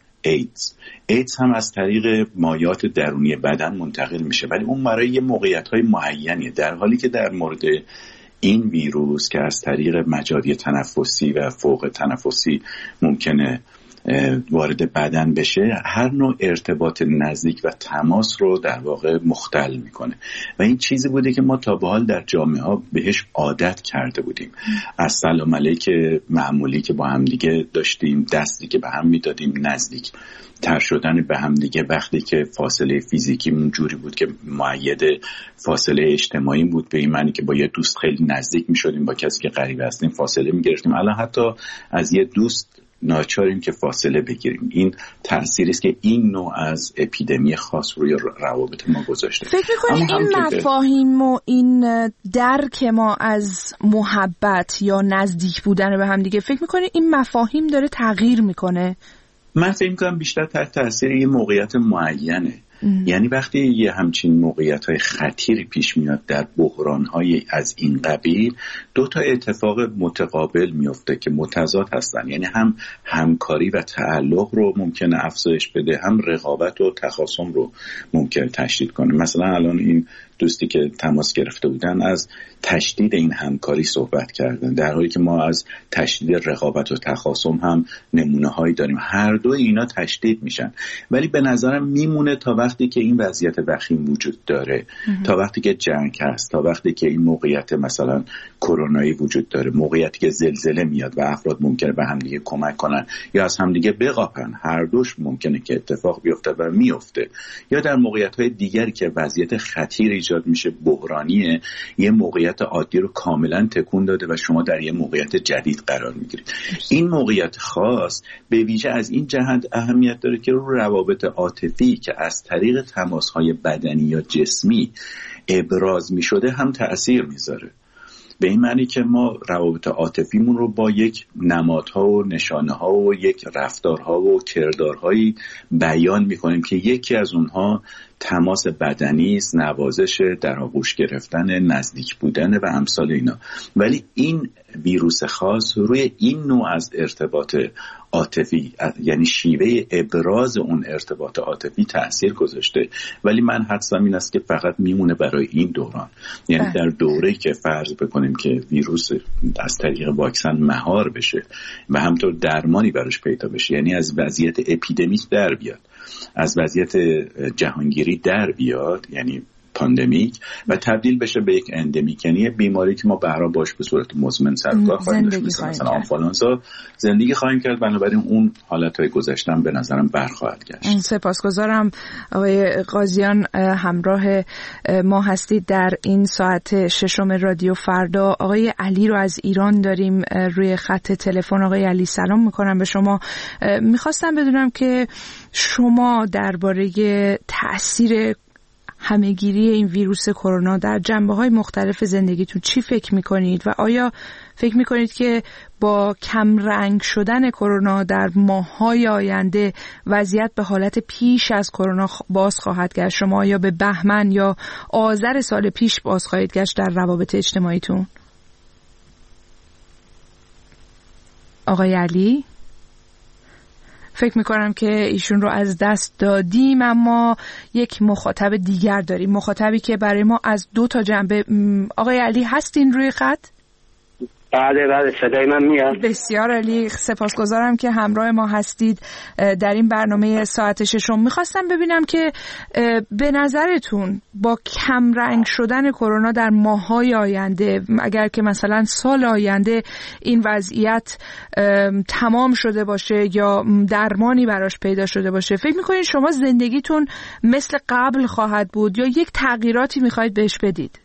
ایدز هم از طریق مایعات درونی بدن منتقل میشه، ولی اون برای یه موقعیت‌های معینیه، در حالی که در مورد این ویروس که از طریق مجاری تنفسی و فوق تنفسی ممکنه وارد بدن بشه، هر نوع ارتباط نزدیک و تماس رو در واقع مختل میکنه و این چیزی بوده که ما تا به حال در جامعه ها بهش عادت کرده بودیم. از سلام علیک معمولی که با هم دیگه داشتیم، دستی که به هم میدادیم، نزدیک تر شدن به هم دیگه وقتی که فاصله فیزیکی جوری بود که مؤید فاصله اجتماعی بود، به این معنی که با یه دوست خیلی نزدیک میشدیم، با کسی که غریبه هستیم فاصله میگرفتیم. الان حتی از یه دوست ناچاریم که فاصله بگیریم. این تأثیری است که این نوع از اپیدمی خاص روی روابط ما گذاشته. فکر می‌کنید این مفاهیم و این درک ما از محبت یا نزدیک بودن به هم دیگه، فکر می‌کنید این مفاهیم داره تغییر میکنه؟ من فکر می‌کنم بیشتر تحت تأثیر یه موقعیت معینه. یعنی وقتی یه همچین موقعیت‌های خطیری پیش میاد در بحران‌های از این قبیل، دو تا اتفاق متقابل میفته که متضاد هستن. یعنی هم همکاری و تعلق رو ممکنه افزایش بده، هم رقابت و تخاصم رو ممکنه تشدید کنه. مثلا الان این دوستی که تماس گرفته بودن از تشدید این همکاری صحبت کردن، در حالی که ما از تشدید رقابت و تخاصم هم نمونه‌هایی داریم. هر دو اینا تشدید میشن، ولی به نظرم میمونه تا وقتی که این وضعیت وخیم وجود داره، تا وقتی که جنگ هست، تا وقتی که این موقعیت مثلا کرونایی وجود داره، موقعیتی که زلزله میاد و افراد ممکنه به همدیگه کمک کنن یا از همدیگه بقاپن، هر دوش ممکنه که اتفاق بیفته و میفته، یا در موقعیت‌های دیگری که وضعیت خطیری ایجاد میشه بحرانیه، یه موقعیت عادی رو کاملا تکون داده و شما در یه موقعیت جدید قرار میگیرید. این موقعیت خاص به ویژه از این جهت اهمیت داره که رو روابط عاطفی که از طریق تماس‌های بدنی یا جسمی ابراز میشده هم تأثیر میذاره. به این معنی که ما روابط عاطفیمون رو با یک نمادها و نشانه‌ها و یک رفتارها و کردارهایی بیان می‌کنیم که یکی از اونها تماس بدنی است، نوازش، در آغوش گرفتن، نزدیک بودن و امثال اینا. ولی این ویروس خاص روی این نوع از ارتباط عاطفی، یعنی شیوه ابراز اون ارتباط عاطفی تأثیر گذاشته. ولی من حدسم این است که فقط میمونه برای این دوران، یعنی در دوره‌ای که فرض بکنیم که ویروس از طریق واکسن مهار بشه و همطور درمانی براش پیدا بشه، یعنی از وضعیت اپیدمیک در بیاد، از وضعیت جهانگیری در بیاد، یعنی پاندمیک، و تبدیل بشه به یک اندمیک، یعنی بیماری که ما بهرها باش به صورت مزمن سرکار خواهیم داشت، مثلا آنفولانزا زندگی خواهیم کرد. بنابراین اون حالتهای گذشتن به نظرم برخواهد گشت. سپاسگزارم آقای قاضیان، همراه ما هستید در این ساعت ششم رادیو فردا. آقای علی رو از ایران داریم روی خط تلفن. آقای علی سلام میکنم به شما. میخواستم بدونم که شما درباره تأثیر همه‌گیری این ویروس کرونا در جنبه‌های مختلف زندگیتون چی فکر می‌کنید و آیا فکر می‌کنید که با کم رنگ شدن کرونا در ماه‌های آینده وضعیت به حالت پیش از کرونا باز خواهد گشت؟ شما یا به بهمن یا آذر سال پیش باز خواهید گشت در روابط اجتماعیتون؟ آقای علی، فکر میکنم که ایشون رو از دست دادیم، اما یک مخاطب دیگر داریم، مخاطبی که برای ما از دو تا جنبه. آقای علی هستین روی خط؟ بله صدای من میاد. بسیار عالی، سپاسگزارم که همراه ما هستید در این برنامه ساعت ششم. میخواستم ببینم که به نظرتون با کم رنگ شدن کرونا در ماه‌های آینده، اگر که مثلا سال آینده این وضعیت تمام شده باشه یا درمانی براش پیدا شده باشه، فکر میکنید شما زندگیتون مثل قبل خواهد بود یا یک تغییراتی میخواید بهش بدید؟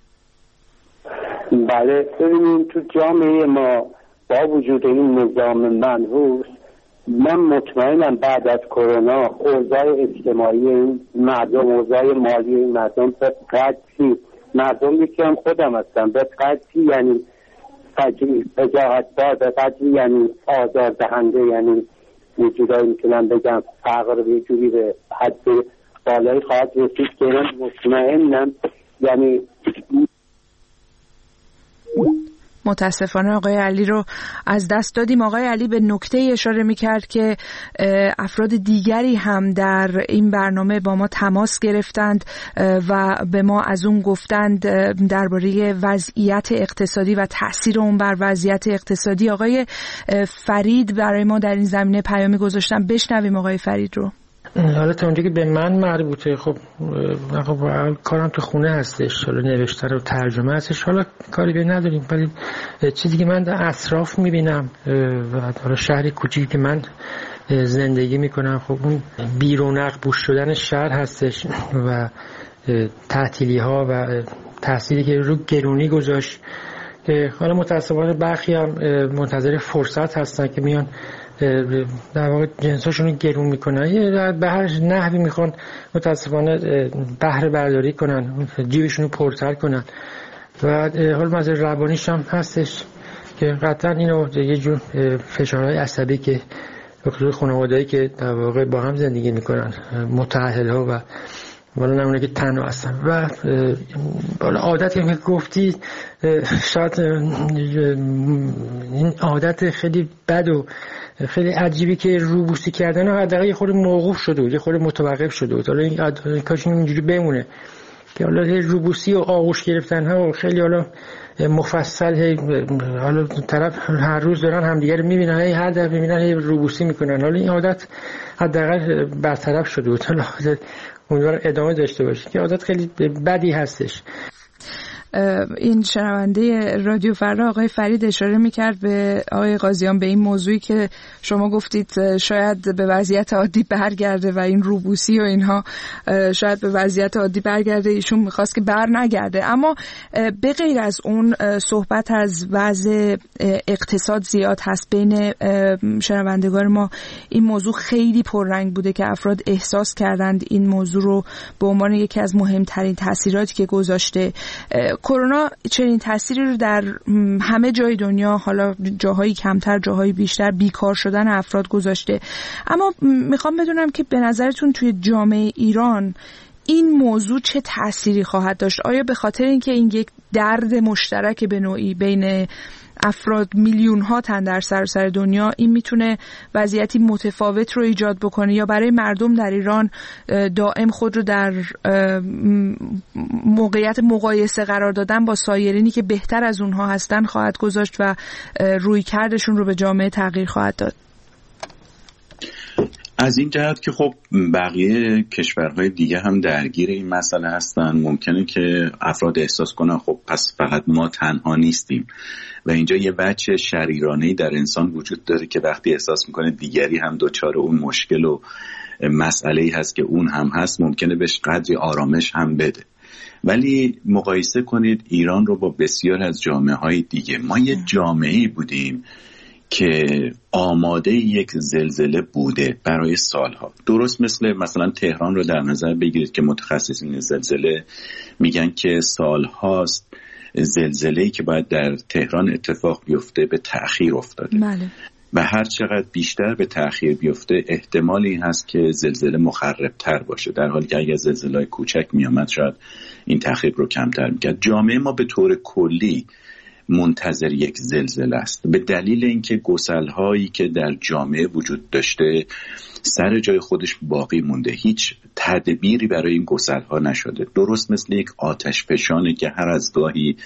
بله، ببینید تو جامعه ما با وجود این نظام منحوس، من مطمئنم بعد از کرونا اوضاع اجتماعی این مردم، اوضاع مالی این مردم به قدری، مردم یکی هم خودم هستم، به قدری یعنی وجاهت دار، به قدری یعنی آزار دهنده، یعنی وجودایی میتونم بگم فقر به جوری به حد بالایی خواهد رسید که من مطمئنم. یعنی متاسفانه آقای علی رو از دست دادیم. آقای علی به نکته اشاره می‌کرد که افراد دیگری هم در این برنامه با ما تماس گرفتند و به ما از اون گفتند درباره وضعیت اقتصادی و تأثیر اون بر وضعیت اقتصادی. آقای فرید برای ما در این زمینه پیامی گذاشتن، بشنویم آقای فرید رو. حالا تا اونجا که به من مربوطه، خب کارم تو خونه هستش، حالا نوشته و ترجمه هستش، حالا کاری به نداریم. ولی چیزی که من در اطراف میبینم و حالا شهری کوچیکی که من زندگی میکنم، خب اون بیرونق بوش شدن شهر هستش و تعطیلی ها و تحصیلی که رو گرونی گذاشت، که حالا متاسفانه برخی هم منتظر فرصت هستن که میان در واقع جنساشون رو گرون میکنن، به هر نحوی میخوان متاسفانه بهره برداری کنن، جیبشون رو پرتر کنن. و حال مزر روانیش هم هستش که قطعا اینو یه جور فشارهای عصبی که خصوص خانواده‌ای که در واقع با هم زندگی میکنن، متأهل‌ها و والا نمونه که تنها هستن و بالا عادتی که گفتی، شاید این عادت خیلی بد و خیلی عجیبی که روبوسی کردن و حداقل یه خورده موقوف شده بود، یه خورده متوقف شده بود. حالا این کاش اینجوری بمونه که حالا روبوسی و آغوش گرفتن ها و خیلی حالا مفصل، حالا طرف هر روز دارن همدیگه رو میبینن، هر دفعه میبینن روبوسی میکنن. حالا این عادت حداقل برطرف شده بود، حالا امیدوارم ادامه داشته باشه که عادت خیلی بدی هستش. این شنونده رادیو فردا آقای فرید اشاره میکرد به آقای قاضیان به این موضوعی که شما گفتید شاید به وضعیت عادی برگرده و این روبوسی و اینها شاید به وضعیت عادی برگرده. ایشون میخواست که بر نگرده. اما به غیر از اون صحبت از وضع اقتصاد زیاد هست بین شنوندگان ما. این موضوع خیلی پررنگ بوده که افراد احساس کردند این موضوع رو به عنوان یکی از مهمترین تاثیراتی که گذاشته. کرونا چنین تأثیری رو در همه جای دنیا، حالا جاهایی کمتر جاهایی بیشتر، بیکار شدن افراد گذاشته. اما میخوام بدونم که به نظرتون توی جامعه ایران این موضوع چه تأثیری خواهد داشت؟ آیا به خاطر اینکه این یک درد مشترک به نوعی بین افراد میلیون ها تن در سراسر دنیا، این میتونه وضعیتی متفاوت رو ایجاد بکنه، یا برای مردم در ایران دائم خود رو در موقعیت مقایسه قرار دادن با سایرینی که بهتر از اونها هستن خواهد گذاشت و رویکردشون رو به جامعه تغییر خواهد داد؟ از این جهت که خب بقیه کشورهای دیگه هم درگیر این مسئله هستن، ممکنه که افراد احساس کنن خب پس فقط ما تنها نیستیم و اینجا یه بچه شریرانه‌ای در انسان وجود داره که وقتی احساس میکنه دیگری هم دچار اون مشکل و مسئله‌ای هست که اون هم هست، ممکنه بهش قدری آرامش هم بده. ولی مقایسه کنید ایران رو با بسیار از جامعه‌های دیگه. ما یه جامعه‌ای بودیم که آماده یک زلزله بوده برای سالها. درست مثلا تهران رو در نظر بگیرید که متخصصین زلزله میگن که سالهاست زلزله‌ای که باید در تهران اتفاق بیفته به تأخیر افتاده. بله. و هر چقدر بیشتر به تأخیر بیفته احتمالی هست که زلزله مخربتر باشه، در حالی که اگر زلزله‌ای کوچک میامد شاید این تأخیر رو کمتر میکرد. جامعه ما به طور کلی منتظر یک زلزله است، به دلیل اینکه گسل‌هایی که در جامعه وجود داشته سر جای خودش باقی مونده، هیچ تدبیری برای این گسل‌ها نشده. درست مثل یک آتش فشانه که هر از گاهی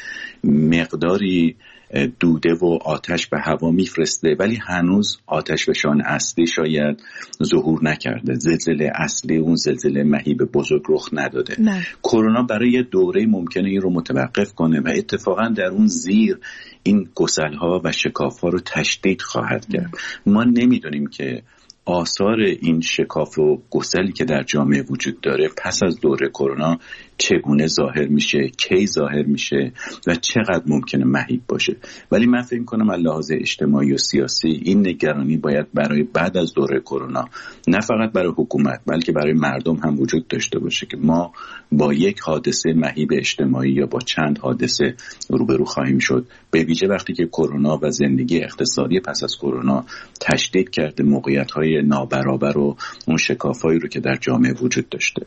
مقداری دوده و آتش به هوا میفرسته ولی هنوز آتش فشان اصلی شاید ظهور نکرده، زلزله اصلی اون زلزله مهیب بزرگ رخ نداده. کرونا برای یه دوره ممکنه این رو متوقف کنه و اتفاقا در اون زیر این گسل‌ها و شکاف‌ها رو تشدید خواهد کرد. ما نمیدونیم که آثار این شکاف و گسلی که در جامعه وجود داره پس از دوره کرونا چگونه ظاهر میشه، کی ظاهر میشه و چقدر ممکنه مهیب باشه. ولی من فکر کنم از لحاظ اجتماعی و سیاسی این نگرانی باید برای بعد از دوره کرونا نه فقط برای حکومت بلکه برای مردم هم وجود داشته باشه که ما با یک حادثه مهیب اجتماعی یا با چند حادثه روبرو خواهیم شد، به ویژه وقتی که کرونا و زندگی اقتصادی پس از کرونا تشدید کرده موقعیت‌های نابرابر و اون شکافایی رو که در جامعه وجود داشته.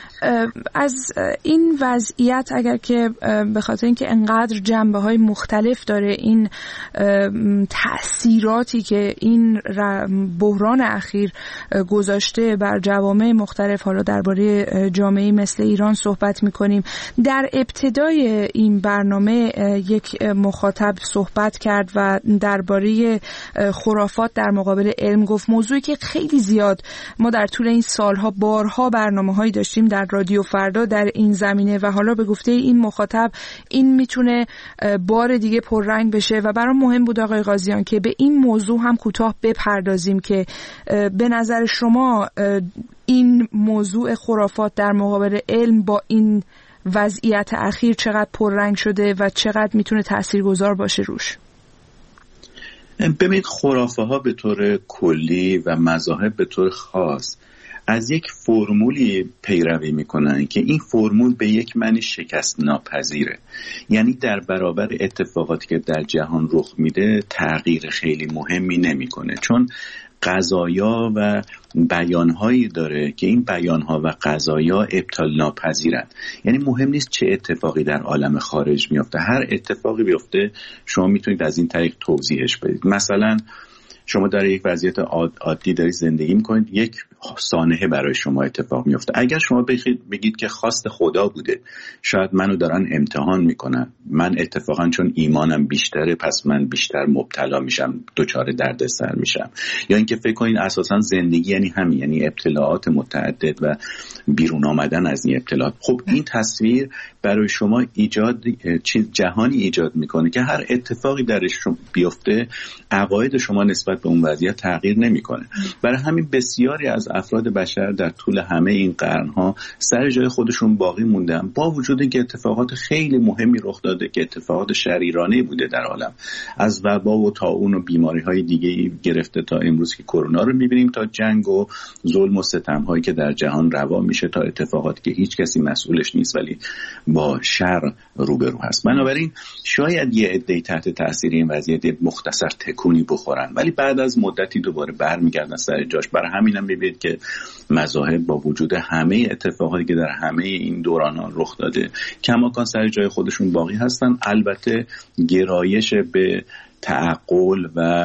از این وضعیت اگر که به خاطر اینکه انقدر جنبه‌های مختلف داره، این تأثیراتی که این بحران اخیر گذاشته بر جوامع مختلف، حالا درباره جامعه مثل ایران صحبت می‌کنیم. در ابتدای این برنامه یک مخاطب صحبت کرد و درباره خرافات در مقابل علم گفت، موضوعی که خیلی زیاد ما در طول این سالها بارها برنامه‌هایی داشتیم در رادیو فردا در این زمینه و حالا به گفته این مخاطب این میتونه بار دیگه پررنگ بشه و برام مهم بود آقای قاضیان که به این موضوع هم کوتاه بپردازیم که به نظر شما این موضوع خرافات در مقابل علم با این وضعیت اخیر چقدر پررنگ شده و چقدر میتونه تاثیرگذار باشه روش. ببینید، خرافه ها به طور کلی و مذاهب به طور خاص از یک فرمولی پیروی میکنن که این فرمول به یک معنی شکست ناپذیره، یعنی در برابر اتفاقاتی که در جهان رخ میده تغییر خیلی مهمی نمیکنه، چون قضایا و بیانهایی داره که این بیانها و قضایا ابطال ناپذیرن. یعنی مهم نیست چه اتفاقی در عالم خارج میفته، هر اتفاقی بیفته شما میتونید از این طریق توضیحش بدید. مثلا شما در یک وضعیت عادی دارید زندگی میکنید، یک سانحه برای شما اتفاق میفته. اگر شما بگید که خواست خدا بوده، شاید منو دارن امتحان میکنن، من اتفاقا چون ایمانم بیشتره پس من بیشتر مبتلا میشم، دچار دردسر میشم، یا اینکه فکر کنید اساسا زندگی یعنی همین، یعنی ابتلاعات متعدد و بیرون آمدن از این ابتلاعات. خب این تصویر برای شما جهانی ایجاد میکنه که هر اتفاقی درش بیفته عقاید شما نسبت به اون وضعیت تغییر نمیکنه. برای همین بسیاری از افراد بشر در طول همه این قرنها سر جای خودشون باقی موندن، با وجود اینکه اتفاقات خیلی مهمی رخ داده که اتفاقات شریرانه بوده در عالم، از وبا و طاعون و بیماری‌های دیگه گرفته تا امروز که کرونا رو می‌بینیم، تا جنگ و ظلم و ستم‌هایی که در جهان روا میشه، تا اتفاقاتی که هیچ کسی مسئولش نیست ولی با شر روبرو هست. بنابراین شاید یه عده‌ای تحت تاثیر این وضعیت مختصر تکونی بخورن، ولی بعد از مدتی دوباره برمیگردن سر جاش. برای همینم می‌بینید که مذاهب با وجود همه اتفاقاتی که در همه این دوران‌ها رخ داده کماکان سر جای خودشون باقی هستن. البته گرایش به تعقل و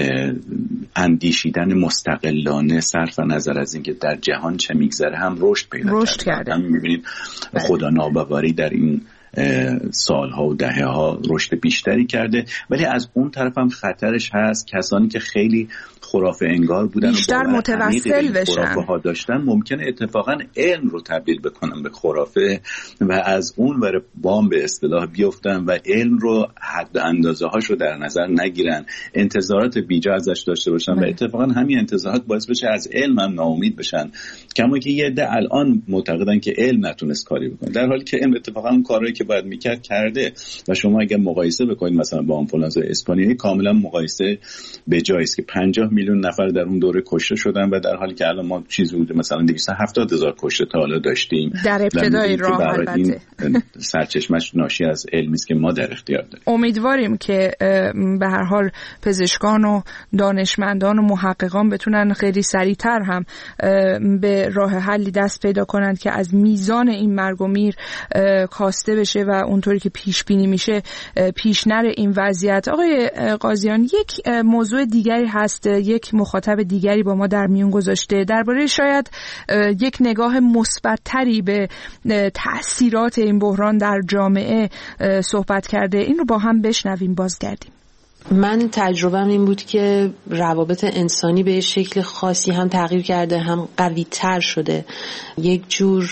اندیشیدن مستقلانه صرف نظر از اینکه در جهان چه میگذره هم رشد پیدا کرده. هم می‌بینید خدا ناباوری در این سالها و دهه‌ها رشد بیشتری کرده، ولی از اون طرف هم خطرش هست. کسانی که خیلی خرافه انگار بودن بیشتر و متوسل بشن، خرافه ها داشتن، ممکنه اتفاقا علم رو تبدیل بکنن به خرافه و از اون ور بام به اصطلاح بیفتن و علم رو حد اندازه هاشو در نظر نگیرن، انتظارات بیجا ازش داشته باشن و اتفاقا همین انتظارات باعث بشه از علم هم ناامید بشن. کما که یه عده الان معتقدن که علم نتونست کاری بکنه، در حالی که علم اتفاقا اون کارهایی که باید میکرد کرده. و شما اگه مقایسه بکنید مثلا با آنفولانزا اسپانیایی، کاملا مقایسه به جایی است که 50 میلیون نفر در اون دوره کشته شدن و در حالی که الان ما چیزی بوده مثلا 270,000 کشته تا حالا داشتیم در ابتدای راه. البته سرچشمش ناشی از علمی است که ما در اختیار داریم. امیدواریم که به هر حال پزشکان و دانشمندان و محققان بتونن خیلی سریعتر هم به راه حلی دست پیدا کنند که از میزان این مرگ و میر کاسته بشه و اونطوری که پیش بینی میشه پیش نره این وضعیت. آقای قاضیان، یک موضوع دیگری هست، یک مخاطب دیگری با ما در میون گذاشته درباره شاید یک نگاه مثبت‌تری به تأثیرات این بحران در جامعه صحبت کرده. این رو با هم بشنویم، بازگردیم. من تجربه‌م این بود که روابط انسانی به شکل خاصی هم تغییر کرده، هم قوی‌تر شده. یک جور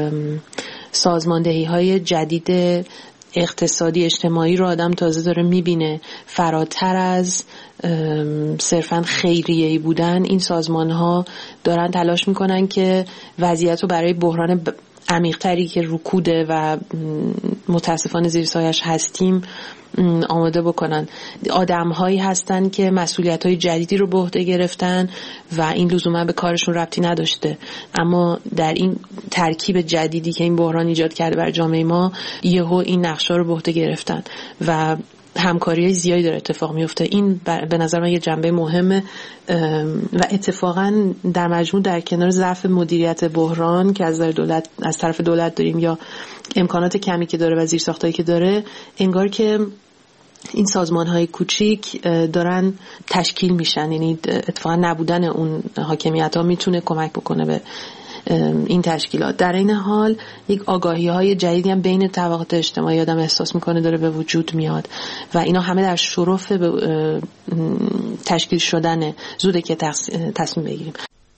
سازماندهی‌های جدید اقتصادی اجتماعی رو آدم تازه داره میبینه، فراتر از صرفاً خیریه‌ای بودن. این سازمان‌ها دارن تلاش میکنن که وضعیت رو برای بحران عمیق‌تری که رکوده و متاسفانه زیر سایش هستیم آماده بکنن. آدم‌هایی هستن که مسئولیت‌های جدیدی رو به عهده گرفتن و این لزوما به کارشون ربطی نداشته، اما در این ترکیب جدیدی که این بحران ایجاد کرده بر جامعه ما، یهو این نقشا رو به عهده گرفتن و همکاری‌های زیادی داره اتفاق میفته. این به نظر من یه جنبه مهمه و اتفاقا در مجموع در کنار ضعف مدیریت بحران که از طرف دولت داریم یا امکانات کمی که داره و زیرساختایی که داره، انگار که این سازمان‌های کوچیک دارن تشکیل میشن. یعنی اتفاقا نبودن اون حاکمیت‌ها میتونه کمک بکنه به این تشکیلات. در این حال یک آگاهی‌های جدیدی هم بین طبقات اجتماعی آدم احساس میکنه داره به وجود میاد و اینا همه در شرف تشکیل شدن. زوده که تصمیم بگیریم.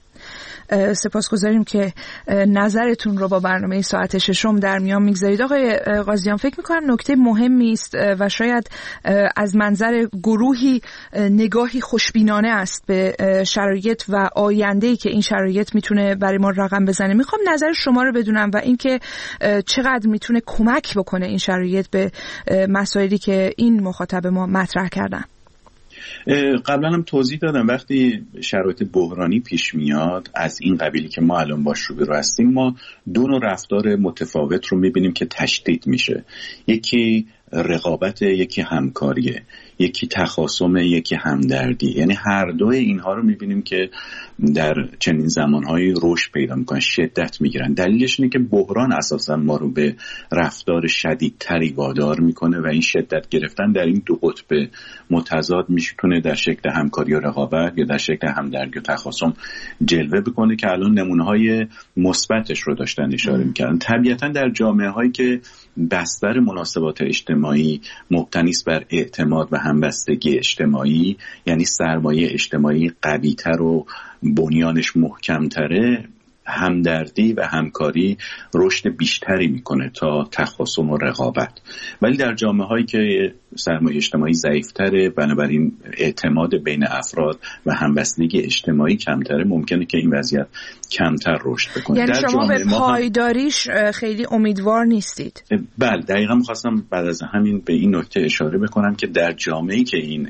سپاسگزاریم که نظرتون رو با برنامه ساعت ششم در میان میگذارید. آقای قاضیان، فکر میکنم نکته مهمی است و شاید از منظر گروهی نگاهی خوشبینانه است به شرایط و آینده‌ای که این شرایط میتونه برای ما رقم بزنه. میخوام نظر شما رو بدونم و اینکه چقدر میتونه کمک بکنه این شرایط به مسائلی که این مخاطب ما مطرح کردن. قبلا هم توضیح دادم وقتی شرایط بحرانی پیش میاد از این قبیلی که ما الان باش روبرو هستیم، ما دو نوع رفتار متفاوت رو میبینیم که تشدید میشه. یکی رقابت، یکی همکاریه. یکی تخاصم، یکی همدردی. یعنی هر دوی اینها رو میبینیم که در چنین زمانهایی رشد پیدا میکنن، شدت میگیرن. دلیلش اینه که بحران اساسا ما رو به رفتار شدیدتری وادار میکنه و این شدت گرفتن در این دو قطب متضاد میتونه در شکل همکاری و رقابت یا در شکل همدردی و تخاصم جلوه بکنه که الان نمونه‌های مثبتش رو داشتن اشاره میکردن. طبیعتا در جامعه هایی که بستر مناسبات اجتماعی مبتنی است بر اعتماد و همبستگی اجتماعی، یعنی سرمایه اجتماعی قوی‌تر و بنیانش محکم‌تره، همدردی و همکاری رشد بیشتری میکنه تا تخاصم و رقابت. ولی در جامعه هایی که سرمایه اجتماعی ضعیفتره، بنابراین اعتماد بین افراد و همبستگی اجتماعی کمتره، ممکنه که این وضعیت کمتر رشد بکنه. یعنی شما به پایداریش خیلی امیدوار نیستید؟ بله، دقیقا میخواستم بعد از همین به این نکته اشاره بکنم که در جامعه‌ای که این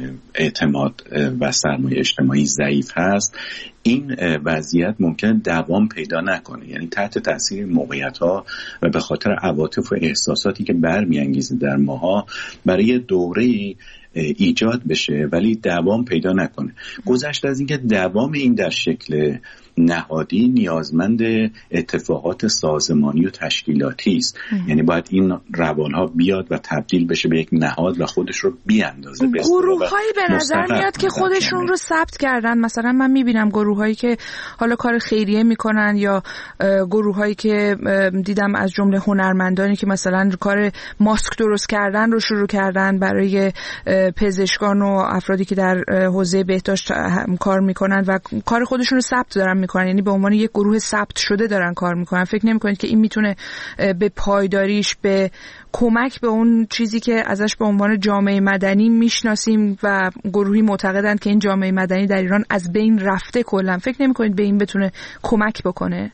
اعتماد و سرمایه اجتماعی ضعیف هست، این وضعیت ممکنه دوام پیدا نکنه. یعنی تحت تاثیر موقعیت‌ها و به خاطر عواطف و احساساتی که برمی‌انگیزه در ماها برای دوره‌ای ایجاد بشه ولی دوام پیدا نکنه. گذشته از اینکه دوام این در شکل نهادی نیازمند اتفاقات سازمانی و تشکیلاتی است. یعنی باید این روالها بیاد و تبدیل بشه به یک نهاد و خودش رو بیاندازه. گروه‌هایی به نظر میاد که خودشون رو ثبت کردن. مثلا من میبینم گروه‌هایی که حالا کار خیریه میکنن یا گروه‌هایی که دیدم از جمله هنرمندانی که مثلا کار ماسک درست کردن رو شروع کردن برای پزشکان و افرادی که در حوزه بهداشت کار میکنن و کار خودشون رو ثبت دارن میکنن. یعنی به عنوان یک گروه ثبت شده دارن کار میکنن. فکر نمیکنید که این میتونه به پایداریش، به کمک به اون چیزی که ازش به عنوان جامعه مدنی میشناسیم و گروهی معتقدند که این جامعه مدنی در ایران از بین رفته کلا، فکر نمیکنید به این بتونه کمک بکنه؟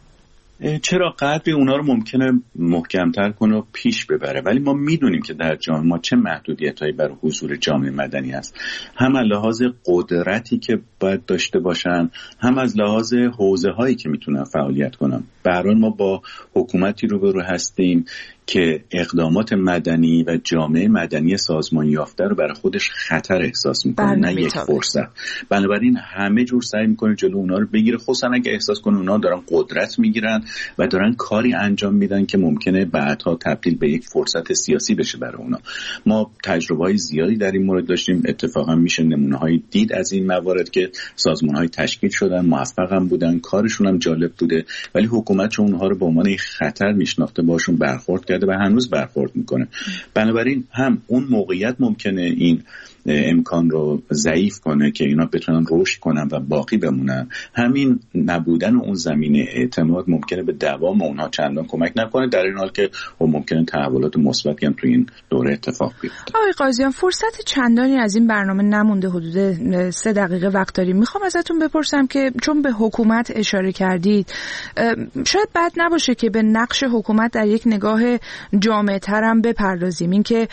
چرا قدری اونا رو ممکنه محکمتر کنه و پیش ببره، ولی ما میدونیم که در جامعه ما چه محدودیت‌هایی برای حضور جامعه مدنی هست، هم از لحاظ قدرتی که باید داشته باشن، هم از لحاظ حوزه‌هایی که میتونن فعالیت کنن. به هر حال ما با حکومتی روبرو هستیم که اقدامات مدنی و جامعه مدنی سازمان یافته رو برای خودش خطر احساس میکنه، نه یک فرصت. بنابراین همه جور سعی میکنه جلو اونا رو بگیره، خصوصا اگه احساس کنه اونا دارن قدرت میگیرن و دارن کاری انجام میدن که ممکنه بعدها تبدیل به یک فرصت سیاسی بشه برای اونا. ما تجربه‌های زیادی در این مورد داشتیم. اتفاقا میشه نمونه‌های دید از این موارد که سازمان‌های تشکیل شدن، موفق هم بودن، کارشون هم جالب بوده، ولی حکومت چون اونها رو به عنوان خطر میشناخته باشون برخورد کرده و هنوز برخورد میکنه. بنابراین هم اون موقعیت ممکنه این امکان رو ضعیف کنه که اینا بتونن رشد کنن و باقی بمونن. همین نبودن اون زمینه اعتماد ممکنه به دوام اونها چندان کمک نکنه، در این حال که ممکنه تحولات مثبتی هم تو این دوره اتفاق بیفته. آقای قاضیان، فرصت چندانی از این برنامه نمونده، حدود 3 دقیقه وقت داریم. میخوام ازتون بپرسم که چون به حکومت اشاره کردید، شاید بد نباشه که به نقش حکومت در یک نگاه جامع‌تر هم بپردازیم. اینکه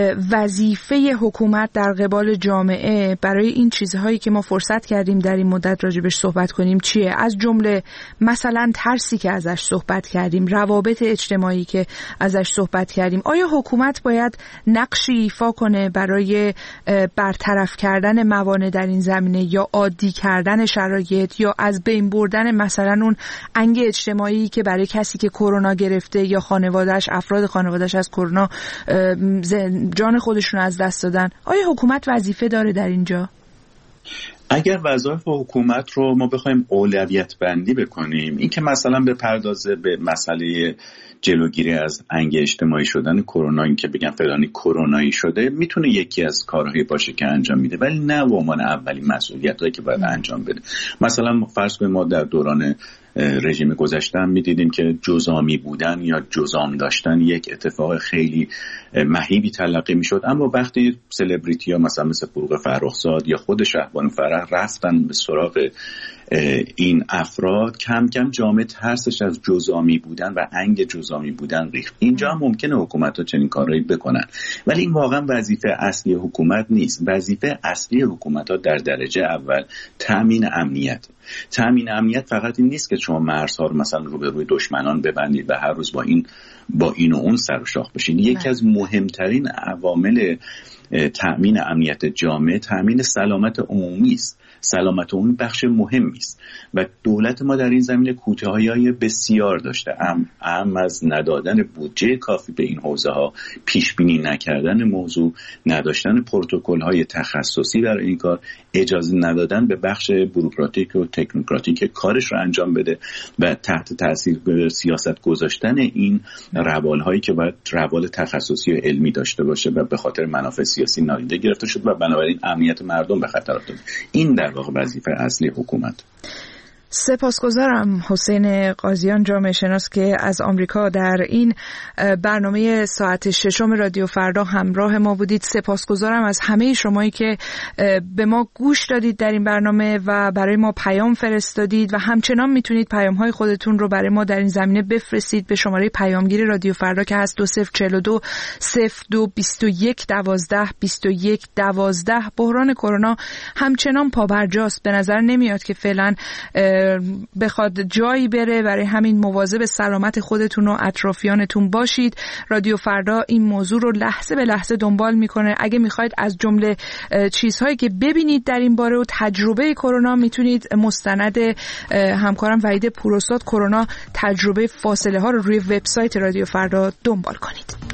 وظیفه حکومت در قبال جامعه برای این چیزهایی که ما فرصت کردیم در این مدت راجبش صحبت کنیم چیه؟ از جمله مثلا ترسی که ازش صحبت کردیم، روابط اجتماعی که ازش صحبت کردیم. آیا حکومت باید نقشی ایفا کنه برای برطرف کردن موانع در این زمینه یا عادی کردن شرایط یا از بین بردن مثلا اون انگ اجتماعی که برای کسی که کرونا گرفته یا افراد خانواده‌اش از کرونا جان خودشون از دست دادن؟ آیا حکومت وظیفه داره در اینجا؟ اگر وظایف حکومت رو ما بخوایم اولویت بندی بکنیم، این که مثلا به پردازه به مسئله جلوگیری از انگ اجتماعی شدن کرونا، این که بگم فلانی کرونایی شده، میتونه یکی از کارهایی باشه که انجام میده، ولی نه به عنوان اولین مسئولیتایی که باید انجام بده. مثلا فرض کنیم ما در دوران رژیم گذشته هم میدیدیم که جزامی بودن یا جزام داشتن یک اتفاق خیلی مهیبی تلقی میشد، اما وقتی سلبریتی ها مثلا مثل فروغ فرخزاد یا خود شهبانو فرح رفتن به سراغ این افراد کم کم جامعه ترسش از جزامی بودن و انگ جزامی بودن ریخت. اینجا هم ممکنه حکومت‌ها چنین کارهایی بکنن، ولی این واقعا وظیفه اصلی حکومت نیست. وظیفه اصلی حکومت‌ها در درجه اول تأمین امنیت. تأمین امنیت فقط این نیست که شما مرزها رو مثلا رو به روی دشمنان ببندید و هر روز با این و اون سر و شاخ بشین. یکی از مهمترین عوامل تأمین امنیت جامعه تأمین سلامت عمومی است. سلامت عمومی بخش مهمی است و دولت ما در این زمینه کوتاهی‌های بسیار داشته، اهم از ندادن بودجه کافی به این حوزه ها، پیش بینی نکردن موضوع، نداشتن پروتکل‌های تخصصی برای این کار، اجازه ندادن به بخش بوروکراتیک و تکنوکراتیک کارش رو انجام بده و تحت تاثیر سیاست گذاشتن این روال‌هایی که باید روال تخصصی و علمی داشته باشه و به خاطر منافع سیاسی نادیده گرفته شد و بنابراین امنیت مردم به خطر افتاد. این در واقع وظیفه اصلی حکومت. سپاسگزارم حسین قاضیان، جامعه شناس که از آمریکا در این برنامه ساعت 6 رادیو فردا همراه ما بودید. سپاسگزارم از همه شمایی که به ما گوش دادید در این برنامه و برای ما پیام فرستادید و همچنان میتونید پیام‌های خودتون رو برای ما در این زمینه بفرستید به شماره پیامگیر رادیو فردا که هست 2042 02 21 12 21 12. بحران کرونا همچنان پابرجاست، به نظر نمیاد که فعلا بخواد جایی بره. برای همین مواظب سلامت خودتون و اطرافیانتون باشید. رادیو فردا این موضوع رو لحظه به لحظه دنبال میکنه. اگه میخواید از جمله چیزهایی که ببینید در این باره و تجربه کرونا، میتونید مستند همکارم وحید پوراستاد کرونا تجربه فاصله ها رو روی وبسایت رادیو فردا دنبال کنید.